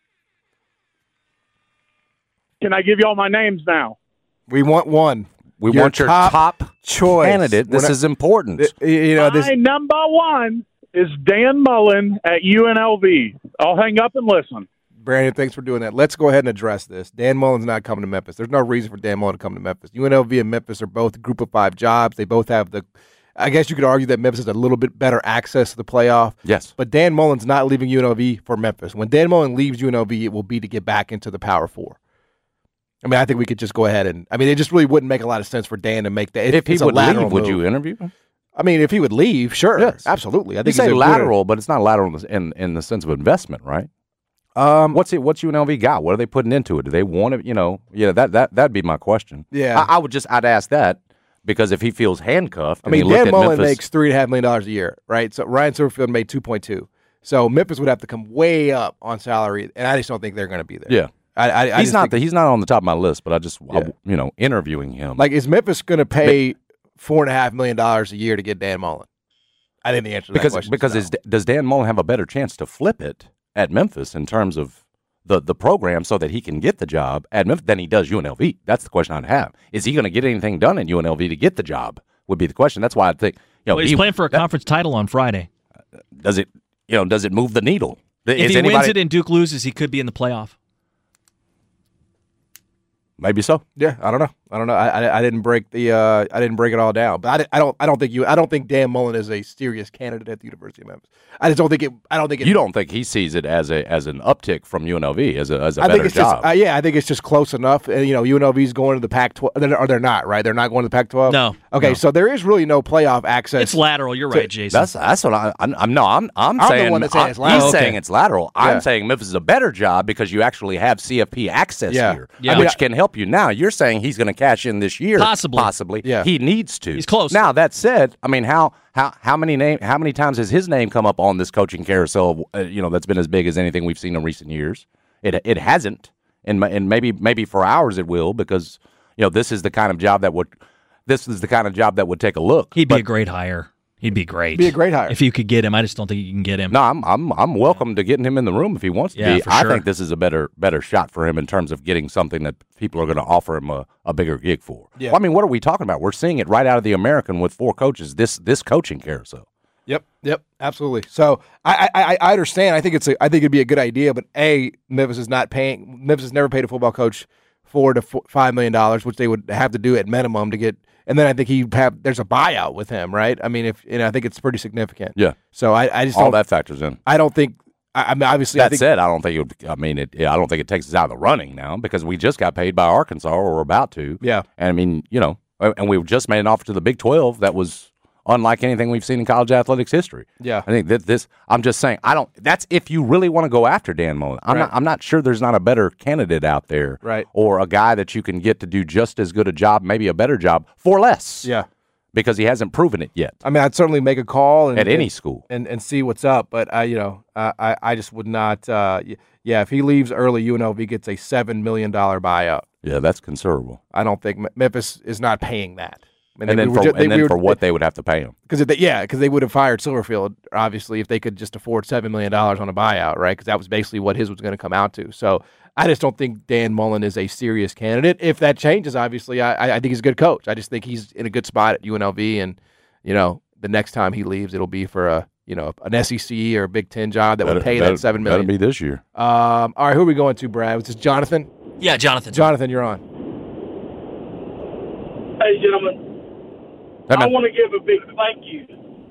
Can I give you all my names now? We want one. We Your want your top top, choice. candidate. This We're not- is important. Uh, You know this. My number one is Dan Mullen at U N L V. I'll hang up and listen. Brandon, thanks for doing that. Let's go ahead and address this. Dan Mullen's not coming to Memphis. There's no reason for Dan Mullen to come to Memphis. U N L V and Memphis are both group of five jobs. They both have the, I guess you could argue that Memphis has a little bit better access to the playoff. Yes. But Dan Mullen's not leaving U N L V for Memphis. When Dan Mullen leaves U N L V, it will be to get back into the Power Four. I mean, I think we could just go ahead and, I mean, it just really wouldn't make a lot of sense for Dan to make that. If he it's a would lateral leave, would move. you interview him? I mean, if he would leave, sure. Yes. Absolutely. I You think say he's a good- lateral, but it's not lateral in in the sense of investment, right? Um, what's it? What's U N L V got? What are they putting into it? Do they want it? You know, yeah. That that that'd be my question. Yeah. I, I would just I'd ask that because if he feels handcuffed, I and mean, he looked Dan at Mullen Memphis, makes three and a half million dollars a year, right? So Ryan Silverfield made two point two. So Memphis would have to come way up on salary, and I just don't think they're going to be there. yeah. I, I, I he's just not think- the, he's not on the top of my list, but I just I- Yeah. you know interviewing him. like is Memphis going to pay four and a half million dollars a year to get Dan Mullen? I think the answer to because that question because is is, does Dan Mullen have a better chance to flip it at Memphis in terms of the the program so that he can get the job at Memphis than he does U N L V? That's the question I'd have. Is he going to get anything done at U N L V to get the job? Would be the question. That's why I think you know Well, he's he- playing for a that- conference title on Friday. Does it you know does it move the needle? If Is he anybody, wins it and Duke loses, he could be in the playoff. maybe so. Yeah, I don't know. I don't know. I, I, I didn't break the uh, I didn't break it all down, but I, I don't I don't think you I don't think Dan Mullen is a serious candidate at the University of Memphis. I just don't think it. I don't think it, you don't think he sees it as a as an uptick from U N L V as a as a I better think it's job. Just, uh, yeah, I think it's just close enough. And you know, U N L V's going to the Pac twelve, or they're not, right? They're not going to the Pac twelve. No. Okay, no. so there is really no playoff access. It's lateral. You're right, Jason. That's that's what I, I'm. I'm no. I'm. I'm, I'm saying. the one that's saying I, it's lateral. He's Okay. saying it's lateral. Yeah. I'm saying Memphis is a better job because you actually have C F P access Yeah. here, Yeah. which I mean, can help you. Now you're saying he's going to cash in this year, Possibly. Possibly. Yeah. He needs to. He's close. Now that said, I mean, how how how many name how many times has his name come up on this coaching carousel? Uh, you know, that's been as big as anything we've seen in recent years. It it hasn't, and and maybe maybe for ours it will because you know this is the kind of job that would this is the kind of job that would take a look. He'd be But- a great hire. He'd be great. Be a great hire. If you could get him. I just don't think you can get him. No, I'm I'm I'm welcome to getting him in the room if he wants to Yeah, be. for I sure. think this is a better better shot for him in terms of getting something that people are going to offer him a, a bigger gig for. Yeah. Well, I mean, what are we talking about? We're seeing it right out of the American with four coaches. This this coaching carousel. Yep, yep, absolutely. So I, I, I understand. I think it's a, I think it'd be a good idea, but a Memphis is not paying. Memphis has never paid a football coach four to four, five million dollars, which they would have to do at minimum to get. And then I think he have there's a buyout with him, right? I mean, if and I think it's pretty significant. Yeah. So I, I just All don't, that factors in. I don't think. I, I mean, obviously, I That think, said, I don't think it would, I mean, it, I don't think it takes us out of the running now because we just got paid by Arkansas, or we're about to. Yeah. And I mean, you know, and we just made an offer to the Big twelve that was unlike anything we've seen in college athletics history. Yeah. I think that this. I'm just saying. I don't. That's if you really want to go after Dan Mullen. I'm Right. not. I'm not sure there's not a better candidate out there. Right. Or a guy that you can get to do just as good a job, maybe a better job for less. Yeah. Because he hasn't proven it yet. I mean, I'd certainly make a call and, At any and- school. and and see what's up. But I, you know, uh, I I just would not. Uh, y- yeah, if he leaves early, U N L V gets a seven million dollar buyout. Yeah, that's considerable. I don't think Me- Memphis is not paying that. I mean, And they- then we were for ju- they- and we then were- for what they would have to pay him. Because they, yeah, because they would have fired Silverfield, obviously, if they could just afford seven million dollars on a buyout, right? Because that was basically what his was going to come out to. So I just don't think Dan Mullen is a serious candidate. If that changes, obviously, I, I- I think he's a good coach. I just think he's in a good spot at U N L V, and you know, the next time he leaves, it'll be for a you know an S E C or a Big Ten job that would Better- pay better- that seven million. Better be this year. Um, all right, who are we going to, Brad? Was this Jonathan? Yeah, Jonathan. Jonathan, you're on. Hey, gentlemen. Hey, I man. want to give a big thank you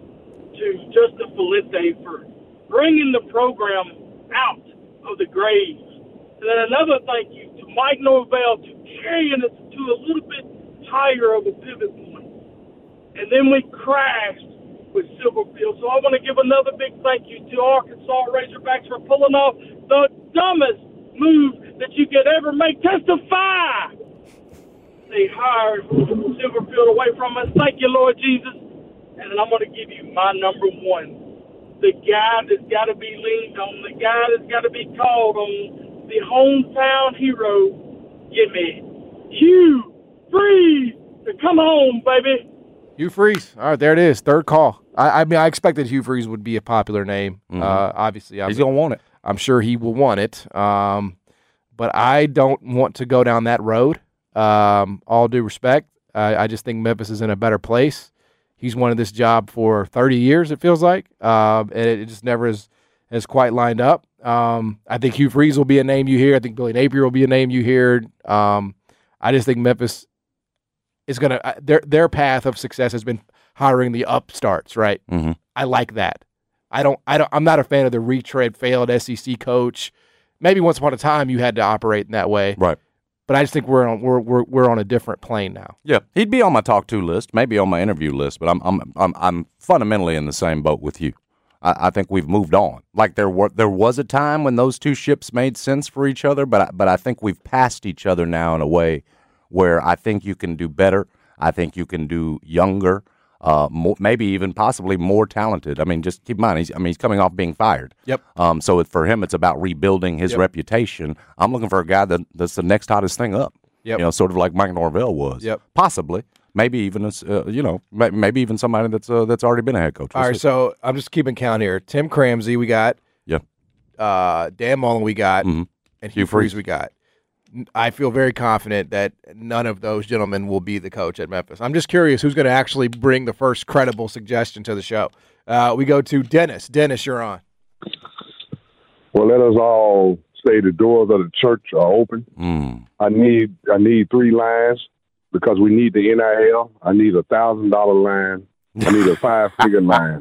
to Justin Valente for bringing the program out of the graves. And then another thank you to Mike Norvell to carrying us to a little bit higher of a pivot point. And then we crashed with Silverfield. So I want to give another big thank you to Arkansas Razorbacks for pulling off the dumbest move that you could ever make. Testify! They hired Silverfield away from us. Thank you, Lord Jesus. And then I'm going to give you my number one. The guy that's got to be leaned on. The guy that's got to be called on. The hometown hero. Give me Hugh Freeze to come home, baby. Hugh Freeze. All right, there it is. Third call. I, I mean, I expected Hugh Freeze would be a popular name. Mhm. Uh, obviously, I'm, He's gonna want it. I'm sure he will want it. Um, but I don't want to go down that road. Um, all due respect, I, I just think Memphis is in a better place. He's wanted this job for thirty years, it feels like, um, and it, it just never has, has quite lined up. Um, I think Hugh Freeze will be a name you hear. I think Billy Napier will be a name you hear. Um, I just think Memphis is going to their their path of success has been hiring the upstarts, right? Mm-hmm. I like that. I don't. I don't. I'm not a fan of the retread failed S E C coach. Maybe once upon a time you had to operate in that way, Right. but I just think we're on we're we're we're on a different plane now. Yeah, he'd be on my talk to list, maybe on my interview list, but I'm I'm I'm I'm fundamentally in the same boat with you. I, I think we've moved on. Like there were there was a time when those two ships made sense for each other, but I, but I think we've passed each other now in a way where I think you can do better. I think you can do younger, uh, more, maybe even possibly more talented. I mean, just keep in mind, he's I mean he's coming off being fired. Yep. Um. So it, for him, it's about rebuilding his Yep. reputation. I'm looking for a guy that that's the next hottest thing up. Yep. You know, sort of like Mike Norvell was. Yep. Possibly, maybe even as uh, you know, may- maybe even somebody that's uh, that's already been a head coach. All We'll right, see. so I'm just keeping count here. Tim Cramsey, we got. Yeah. Uh, Dan Mullen, we got, Mhm. and Hugh Hugh Freeze, Freeze. we got. N- I feel very confident that none of those gentlemen will be the coach at Memphis. I'm just curious who's going to actually bring the first credible suggestion to the show. Uh, we go to Dennis. Dennis, you're on. Well, let us all say the doors of the church are open. Mm. I need I need three lines. because we need the N I L. I need a thousand dollar line. I need a five figure line.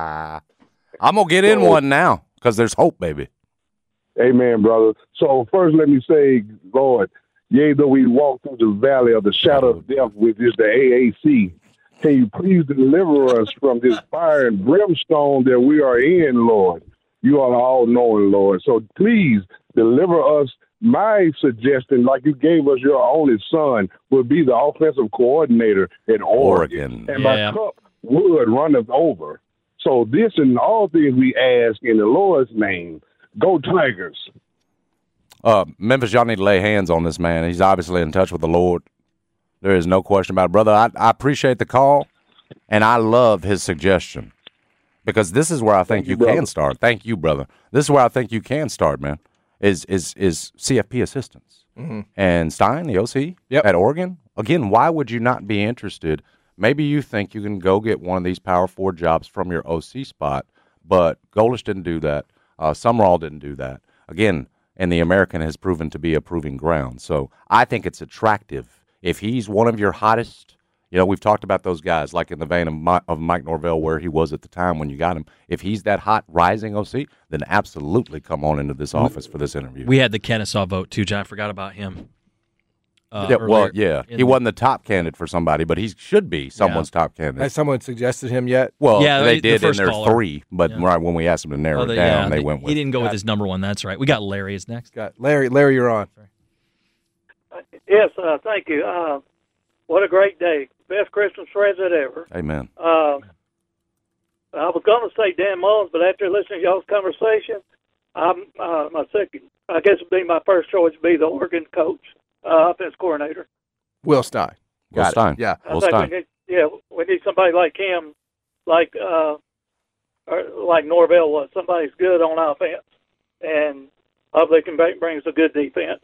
I'm gonna get in So- one now because there's hope, baby. Amen, brother. So first, let me say, Lord, yea, though we walk through the valley of the shadow of death, which is the A A C, can you please deliver us from this fire and brimstone that we are in, Lord? You are all-knowing, Lord. So please deliver us. My suggestion, like you gave us your only son, would be the offensive coordinator at Oregon. Oregon. And Yeah. my cup would run us over. So this and all things we ask in the Lord's name. Go Tigers. Uh, Memphis, y'all need to lay hands on this man. He's obviously in touch with the Lord. There is no question about it. Brother, I, I appreciate the call, and I love his suggestion because this is where I think Thank you, you brother. can start. Thank you, brother. This is where I think you can start, man, is is is C F P assistants. Mm-hmm. And Stein, the O C Yep. at Oregon, again, why would you not be interested? Maybe you think you can go get one of these Power Four jobs from your O C spot, but Golish didn't do that. Uh, Sumrall didn't do that. Again, and the American has proven to be a proving ground. So I think it's attractive. If he's one of your hottest, you know, we've talked about those guys, like in the vein of, Mi- of Mike Norvell, where he was at the time when you got him. If he's that hot rising O C, then absolutely come on into this office for this interview. We had the Kennesaw vote, too, John. I forgot about him. Uh, yeah, well, earlier yeah. in He wasn't the top candidate for somebody, but he should be someone's top candidate. Has someone suggested him yet? Well, Yeah, they the did in first their caller. three, but Yeah. right when we asked them to narrow Oh, it the- down, yeah, they the- went with He didn't go with his number one. That's right. We got Larry is next. Got Larry. Larry, you're on. Yes, uh, thank you. Uh, what a great day. Best Christmas present ever. Amen. Uh, I was going to say Dan Mullins, but after listening to y'all's conversation, I'm, uh, my second, I guess it'd be my first choice would be the Oregon coach, uh, offense coordinator. Will Stein. Will Got it. Stein. Yeah. I Will think Stein. we need, yeah, we need somebody like him, like uh, or like Norvell was. Somebody's good on offense, and hopefully can bring, bring us a good defense.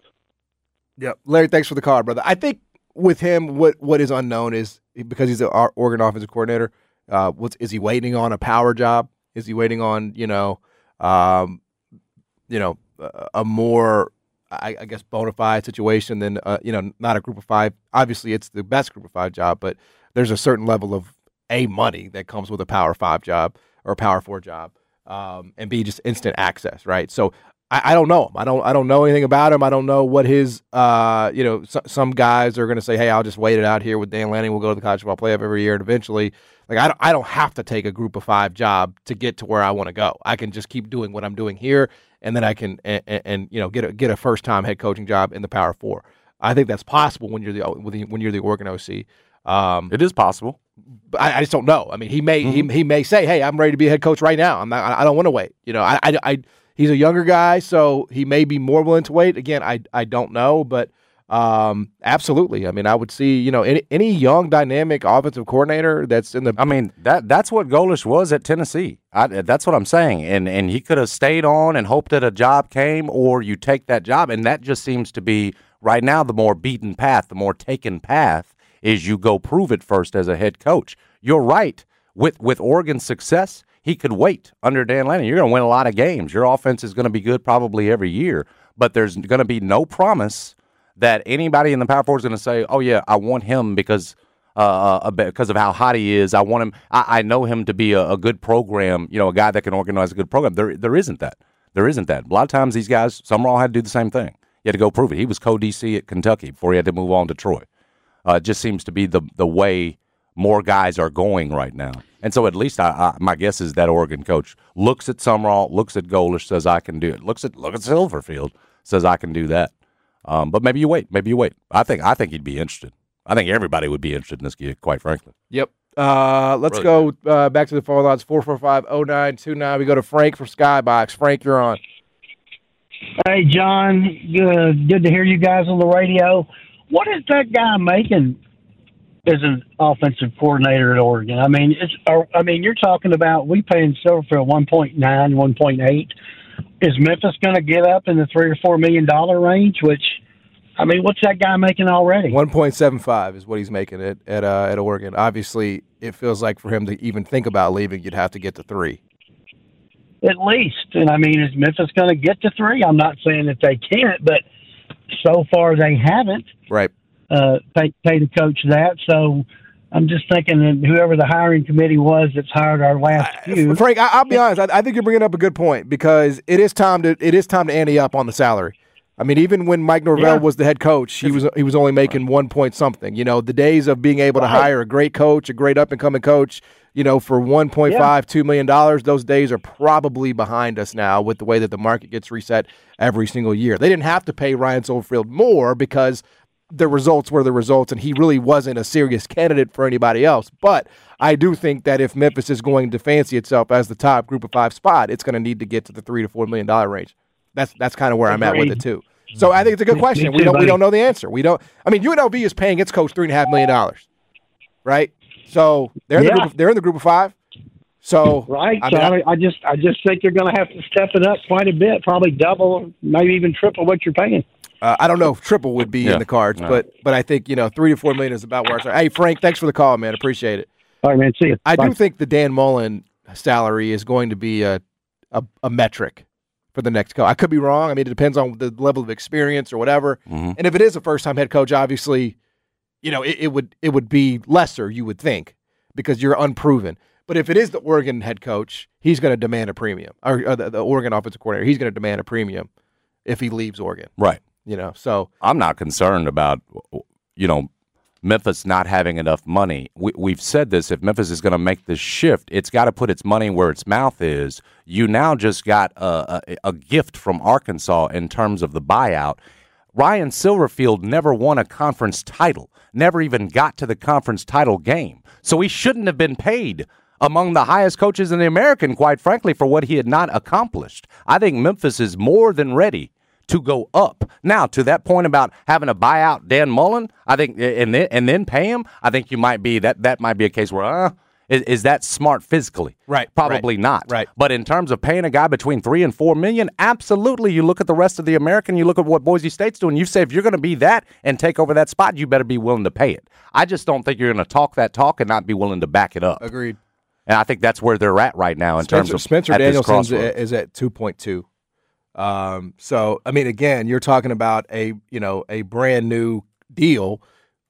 Yep. Larry, thanks for the call, brother. I think with him, what what is unknown is because he's an Oregon offensive coordinator. Uh, what's is he waiting on a power job? Is he waiting on you know, um, you know, a, a more I, I guess bona fide situation than uh, you know, not a group of five. Obviously, it's the best group of five job, but there's a certain level of a money that comes with a power five job or a power four job, um, and b just instant access, right? So. I, I don't know him. I don't. I don't know anything about him. I don't know what his. Uh, you know, so, some guys are going to say, "Hey, I'll just wait it out here with Dan Lanning. We'll go to the college football playoff every year, and eventually, like, I don't. I don't have to take a group of five job to get to where I want to go. I can just keep doing what I'm doing here, and then I can and, and, and you know get a get a first time head coaching job in the Power Four. I think that's possible when you're the when you're the Oregon O C. Um, it is possible. But I, I just don't know. I mean, he may mm-hmm. he he may say, "Hey, I'm ready to be a head coach right now. I'm not. I don't want to wait." You know, I I. I He's a younger guy, so he may be more willing to wait. Again, I I don't know, but um, absolutely. I mean, I would see, you know, any, any young, dynamic offensive coordinator that's in the. I mean, that that's what Golish was at Tennessee. I, that's what I'm saying, and and he could have stayed on and hoped that a job came, or you take that job, and that just seems to be right now the more beaten path, the more taken path is you go prove it first as a head coach. You're right with with Oregon's success. He could wait under Dan Lanning. You're going to win a lot of games. Your offense is going to be good probably every year, but there's going to be no promise that anybody in the Power Four is going to say, "Oh yeah, I want him because uh, because of how hot he is. I want him. I, I know him to be a, a good program. You know, a guy that can organize a good program." There, there isn't that. There isn't that. A lot of times, these guys, Sumrall had to do the same thing. He had to go prove it. He was co-D C at Kentucky before he had to move on to Troy. Uh, it just seems to be the the way more guys are going right now. And so at least I, I, my guess is that Oregon coach looks at Sumrall, looks at Golish, says I can do it. Looks at look at Silverfield, says I can do that. Um, but maybe you wait. Maybe you wait. I think I think he'd be interested. I think everybody would be interested in this gig, quite frankly. Yep. Uh, let's really go uh, back to the phone lines. four four five, oh nine two nine. We go to Frank for Skybox. Frank, you're on. Hey, John. Good, good to hear you guys on the radio. What is that guy making as an offensive coordinator at Oregon? I mean, it's. I mean, you're talking about we paying Silverfield one point nine, one point eight. Is Memphis going to get up in the three or four million dollar range? Which, I mean, what's that guy making already? One point seven five is what he's making at at uh, at Oregon. Obviously, it feels like for him to even think about leaving, you'd have to get to three. At least, and I mean, is Memphis going to get to three? I'm not saying that they can't, but so far they haven't. Right. uh, pay pay the coach that. So I'm just thinking that whoever the hiring committee was that's hired our last few. Frank, I, I'll be honest. I, I think you're bringing up a good point because it is time to it is time to ante up on the salary. I mean, even when Mike Norvell Yeah. was the head coach, he was he was only making one point something. You know, the days of being able to Right. hire a great coach, a great up and coming coach, you know, for one point five, two million dollars, those days are probably behind us now with the way that the market gets reset every single year. They didn't have to pay Ryan Silverfield more because the results were the results, and he really wasn't a serious candidate for anybody else. But I do think that if Memphis is going to fancy itself as the top group of five spot, it's going to need to get to the three to four million dollar range. That's that's kind of where I'm at with it too. So I think it's a good Me- question. me We too, don't we buddy. don't know the answer. We don't. I mean, U N L V is paying its coach three and a half million dollars, right? So they're in the Yeah. group of, they're in the group of five. So Right. I so mean, I- I, I just I just think you're going to have to step it up quite a bit, probably double, maybe even triple what you're paying. Uh, I don't know if triple would be Yeah, in the cards, no. but but I think you know three to four million is about where I start. Hey Frank, thanks for the call, man. Appreciate it. All right, man. See you. I Bye. do think the Dan Mullen salary is going to be a a, a metric for the next coach. I could be wrong. I mean, it depends on the level of experience or whatever. Mhm. And if it is a first time head coach, obviously, you know, it, it would it would be lesser, you would think, because you're unproven. But if it is the Oregon head coach, he's going to demand a premium, or, or the, the Oregon offensive coordinator, he's going to demand a premium if he leaves Oregon. Right. You know, so I'm not concerned about, you know, Memphis not having enough money. We, we've said this. If Memphis is going to make this shift, it's got to put its money where its mouth is. You now just got a, a, a gift from Arkansas in terms of the buyout. Ryan Silverfield never won a conference title, never even got to the conference title game. So he shouldn't have been paid among the highest coaches in the American, quite frankly, for what he had not accomplished. I think Memphis is more than ready to go up. Now, to that point about having to buy out Dan Mullen, I think, and then and then pay him, I think you might be that that might be a case where, uh, is, is that smart physically? Right. Probably right, not. Right. But in terms of paying a guy between three and four million, absolutely. You look at the rest of the American, you look at what Boise State's doing. You say if you're going to be that and take over that spot, you better be willing to pay it. I just don't think you're going to talk that talk and not be willing to back it up. Agreed. And I think that's where they're at right now in Spencer, terms of Spencer at this Danielson crossroads. is at two point two. Um, so I mean, again, you're talking about a you know a brand new deal.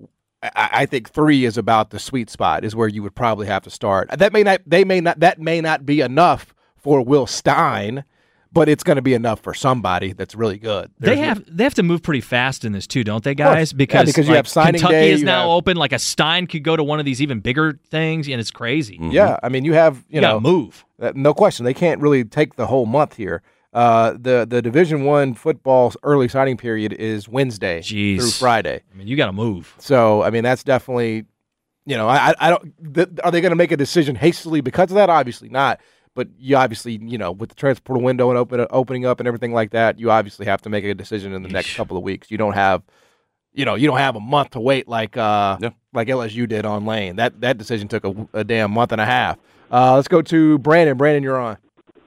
I, I think three is about the sweet spot, is where you would probably have to start. That may not, they may not, that may not be enough for Will Stein, but it's going to be enough for somebody that's really good. They There's- have they have to move pretty fast in this too, don't they, course. guys? Yeah, Because, because you like, have signing Kentucky day, is you now have- open. Like a Stein could go to one of these even bigger things, and it's crazy. Yeah, I mean, you have you, You know gotta move. uh, no question. They can't really take the whole month here. Uh, the the Division One football's early signing period is Wednesday Jeez. through Friday. I mean, you got to move. So I mean, that's definitely, you know, I I, I don't. Th- are they going to make a decision hastily because of that? Obviously not. But you obviously, you know, with the transfer portal window and open opening up and everything like that, you obviously have to make a decision in the next couple of weeks. You don't have, you know, you don't have a month to wait like uh Yeah. like L S U did on Lane. That that decision took a, a damn month and a half. Uh, let's go to Brandon. Brandon, you're on.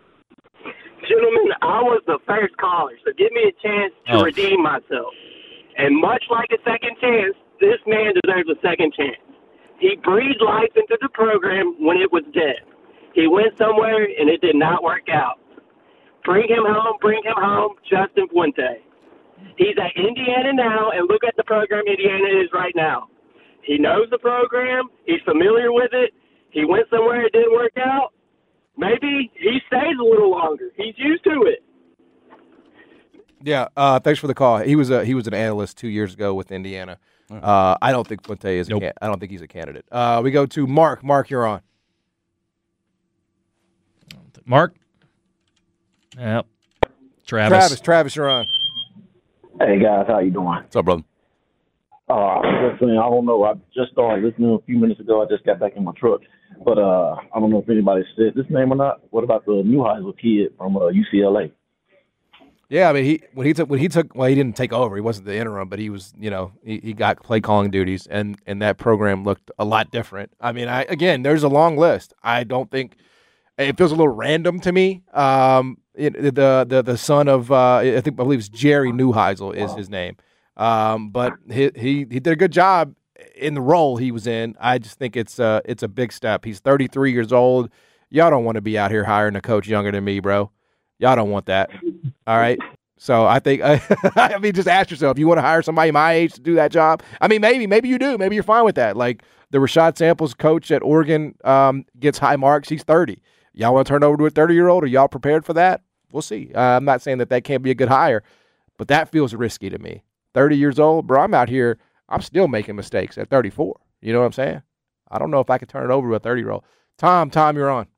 Gentlemen, I was the first caller, so give me a chance to Oh. redeem myself. And much like a second chance, this man deserves a second chance. He breathed life into the program when it was dead. He went somewhere, and it did not work out. Bring him home, bring him home, Justin Fuente. He's at Indiana now, and look at the program Indiana is right now. He knows the program. He's familiar with it. He went somewhere, it didn't work out. Maybe he stays a little longer. He's used to it. Yeah. Uh, thanks for the call. He was a he was an analyst two years ago with Indiana. Uh, I don't think Fuente is. Nope. A can- I don't think he's a candidate. Uh, we go to Mark. Mark, you're on. Mark? Yep. Travis. Travis. Travis, you're on. Hey guys, how you doing? What's up, brother? Uh, I'm just saying, I don't know. I just started listening a few minutes ago. I just got back in my truck, but uh, I don't know if anybody said this name or not. What about the Neuheisel kid from uh, U C L A? Yeah, I mean, he when he took when he took well, he didn't take over. He wasn't the interim, but he was, you know, he, he got play calling duties, and and that program looked a lot different. I mean, I again, there's a long list. I don't think it feels a little random to me. Um, it, the the the son of uh, I think I believe it's Jerry Neuheisel is his name. Um, but he, he he did a good job in the role he was in. I just think it's uh it's a big step. He's thirty-three years old. Y'all don't want to be out here hiring a coach younger than me, bro. Y'all don't want that. All right. So I think, I mean, just ask yourself, you want to hire somebody my age to do that job? I mean, maybe, maybe you do. Maybe you're fine with that. Like the Rashad Samples coach at Oregon um, gets high marks. He's thirty. Y'all want to turn over to a thirty-year-old? Are y'all prepared for that? We'll see. Uh, I'm not saying that that can't be a good hire, but that feels risky to me. thirty years old, bro, I'm out here. I'm still making mistakes at thirty-four. You know what I'm saying? I don't know if I could turn it over to a thirty-year-old. Tom, Tom, you're on.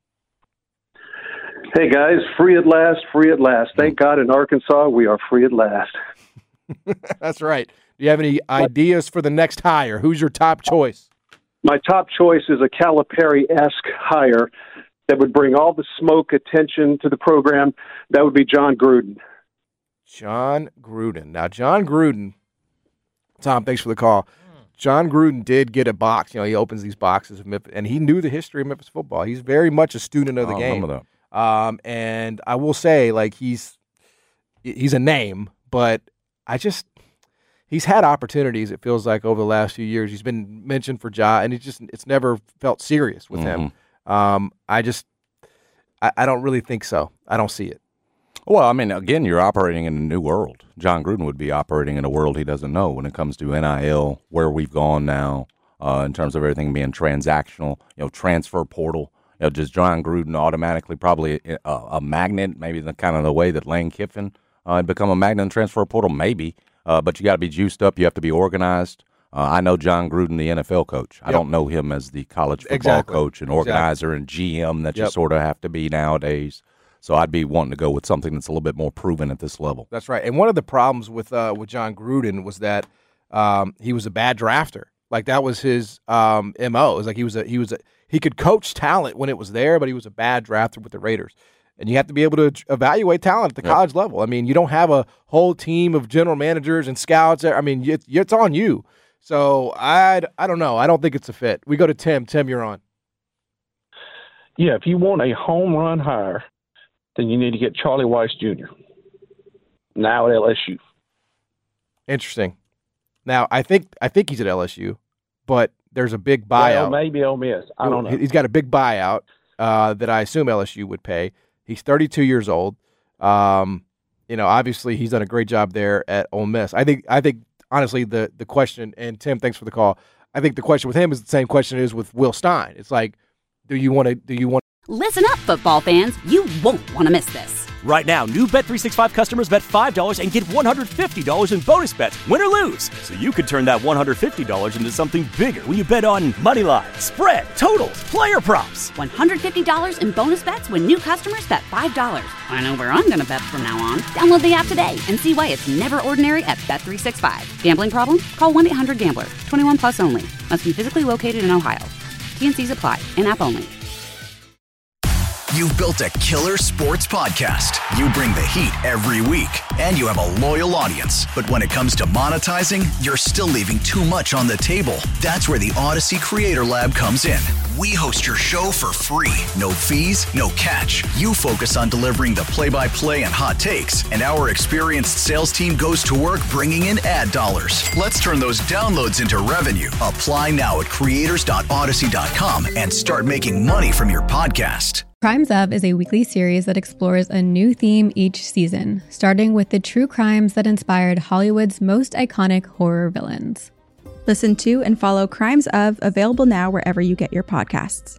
Hey, guys, free at last, free at last. Thank God in Arkansas we are free at last. That's right. Do you have any ideas for the next hire? Who's your top choice? My top choice is a Calipari-esque hire that would bring all the smoke attention to the program. That would be John Gruden. John Gruden. Now, John Gruden, Tom, thanks for the call. John Gruden did get a box. You know, he opens these boxes of Memphis, and he knew the history of Memphis football. He's very much a student of the I game. remember that. Um, and I will say, like, he's he's a name, but I just he's had opportunities. It feels like over the last few years, he's been mentioned for Ja, and it's just it's never felt serious with Mm-hmm. him. Um, I just I, I don't really think so. I don't see it. Well, I mean, again, you're operating in a new world. John Gruden would be operating in a world he doesn't know when it comes to N I L, where we've gone now uh, in terms of everything being transactional, you know, transfer portal. You know, just John Gruden automatically probably a, a magnet, maybe the kind of the way that Lane Kiffin uh, had become a magnet in transfer portal, maybe. Uh, but you got to be juiced up. You have to be organized. Uh, I know John Gruden, the N F L coach. I Yep. don't know him as the college football Exactly. coach and organizer and G M that you Yep. sort of have to be nowadays. So I'd be wanting to go with something that's a little bit more proven at this level. That's right. And one of the problems with uh, with John Gruden was that um, he was a bad drafter. Like that was his um, M O. It was like he was a he was a he could coach talent when it was there, but he was a bad drafter with the Raiders. And you have to be able to evaluate talent at the Yep. college level. I mean, you don't have a whole team of general managers and scouts. I mean, it's, it's on you. So I I don't know. I don't think it's a fit. We go to Tim. Tim, you're on. Yeah, if you want a home run hire, then you need to get Charlie Weiss Junior now at L S U. Interesting. Now, I think I think he's at L S U, but there's a big buyout. Well, maybe Ole Miss. I don't know. He's got a big buyout uh, that I assume L S U would pay. He's thirty-two years old. Um, you know, obviously he's done a great job there at Ole Miss. I think I think honestly the the question, and Tim, thanks for the call. I think the question with him is the same question it is with Will Stein. It's like, do you want to do you want Listen up, football fans. You won't want to miss this. Right now, new Bet three sixty-five customers bet five dollars and get one hundred fifty dollars in bonus bets, win or lose. So you could turn that one hundred fifty dollars into something bigger when you bet on money line, spread, totals, player props. one hundred fifty dollars in bonus bets when new customers bet five dollars. I know where I'm going to bet from now on. Download the app today and see why it's never ordinary at Bet three sixty-five. Gambling problem? Call one eight hundred gambler. twenty-one plus only. Must be physically located in Ohio. T N Cs apply. In-app only. You've built a killer sports podcast. You bring the heat every week, and you have a loyal audience. But when it comes to monetizing, you're still leaving too much on the table. That's where the Odyssey Creator Lab comes in. We host your show for free. No fees, no catch. You focus on delivering the play-by-play and hot takes, and our experienced sales team goes to work bringing in ad dollars. Let's turn those downloads into revenue. Apply now at creators dot odyssey dot com and start making money from your podcast. Crimes Of is a weekly series that explores a new theme each season, starting with the true crimes that inspired Hollywood's most iconic horror villains. Listen to and follow Crimes Of, available now wherever you get your podcasts.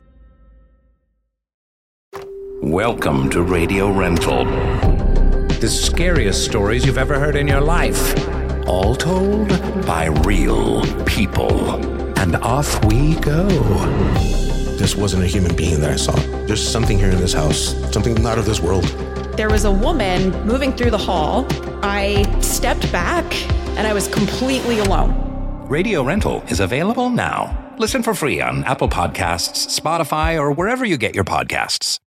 Welcome to Radio Rental. The scariest stories you've ever heard in your life. All told by real people. And off we go. This wasn't a human being that I saw. There's something here in this house, something not of this world. There was a woman moving through the hall. I stepped back and I was completely alone. Radio Rental is available now. Listen for free on Apple Podcasts, Spotify, or wherever you get your podcasts.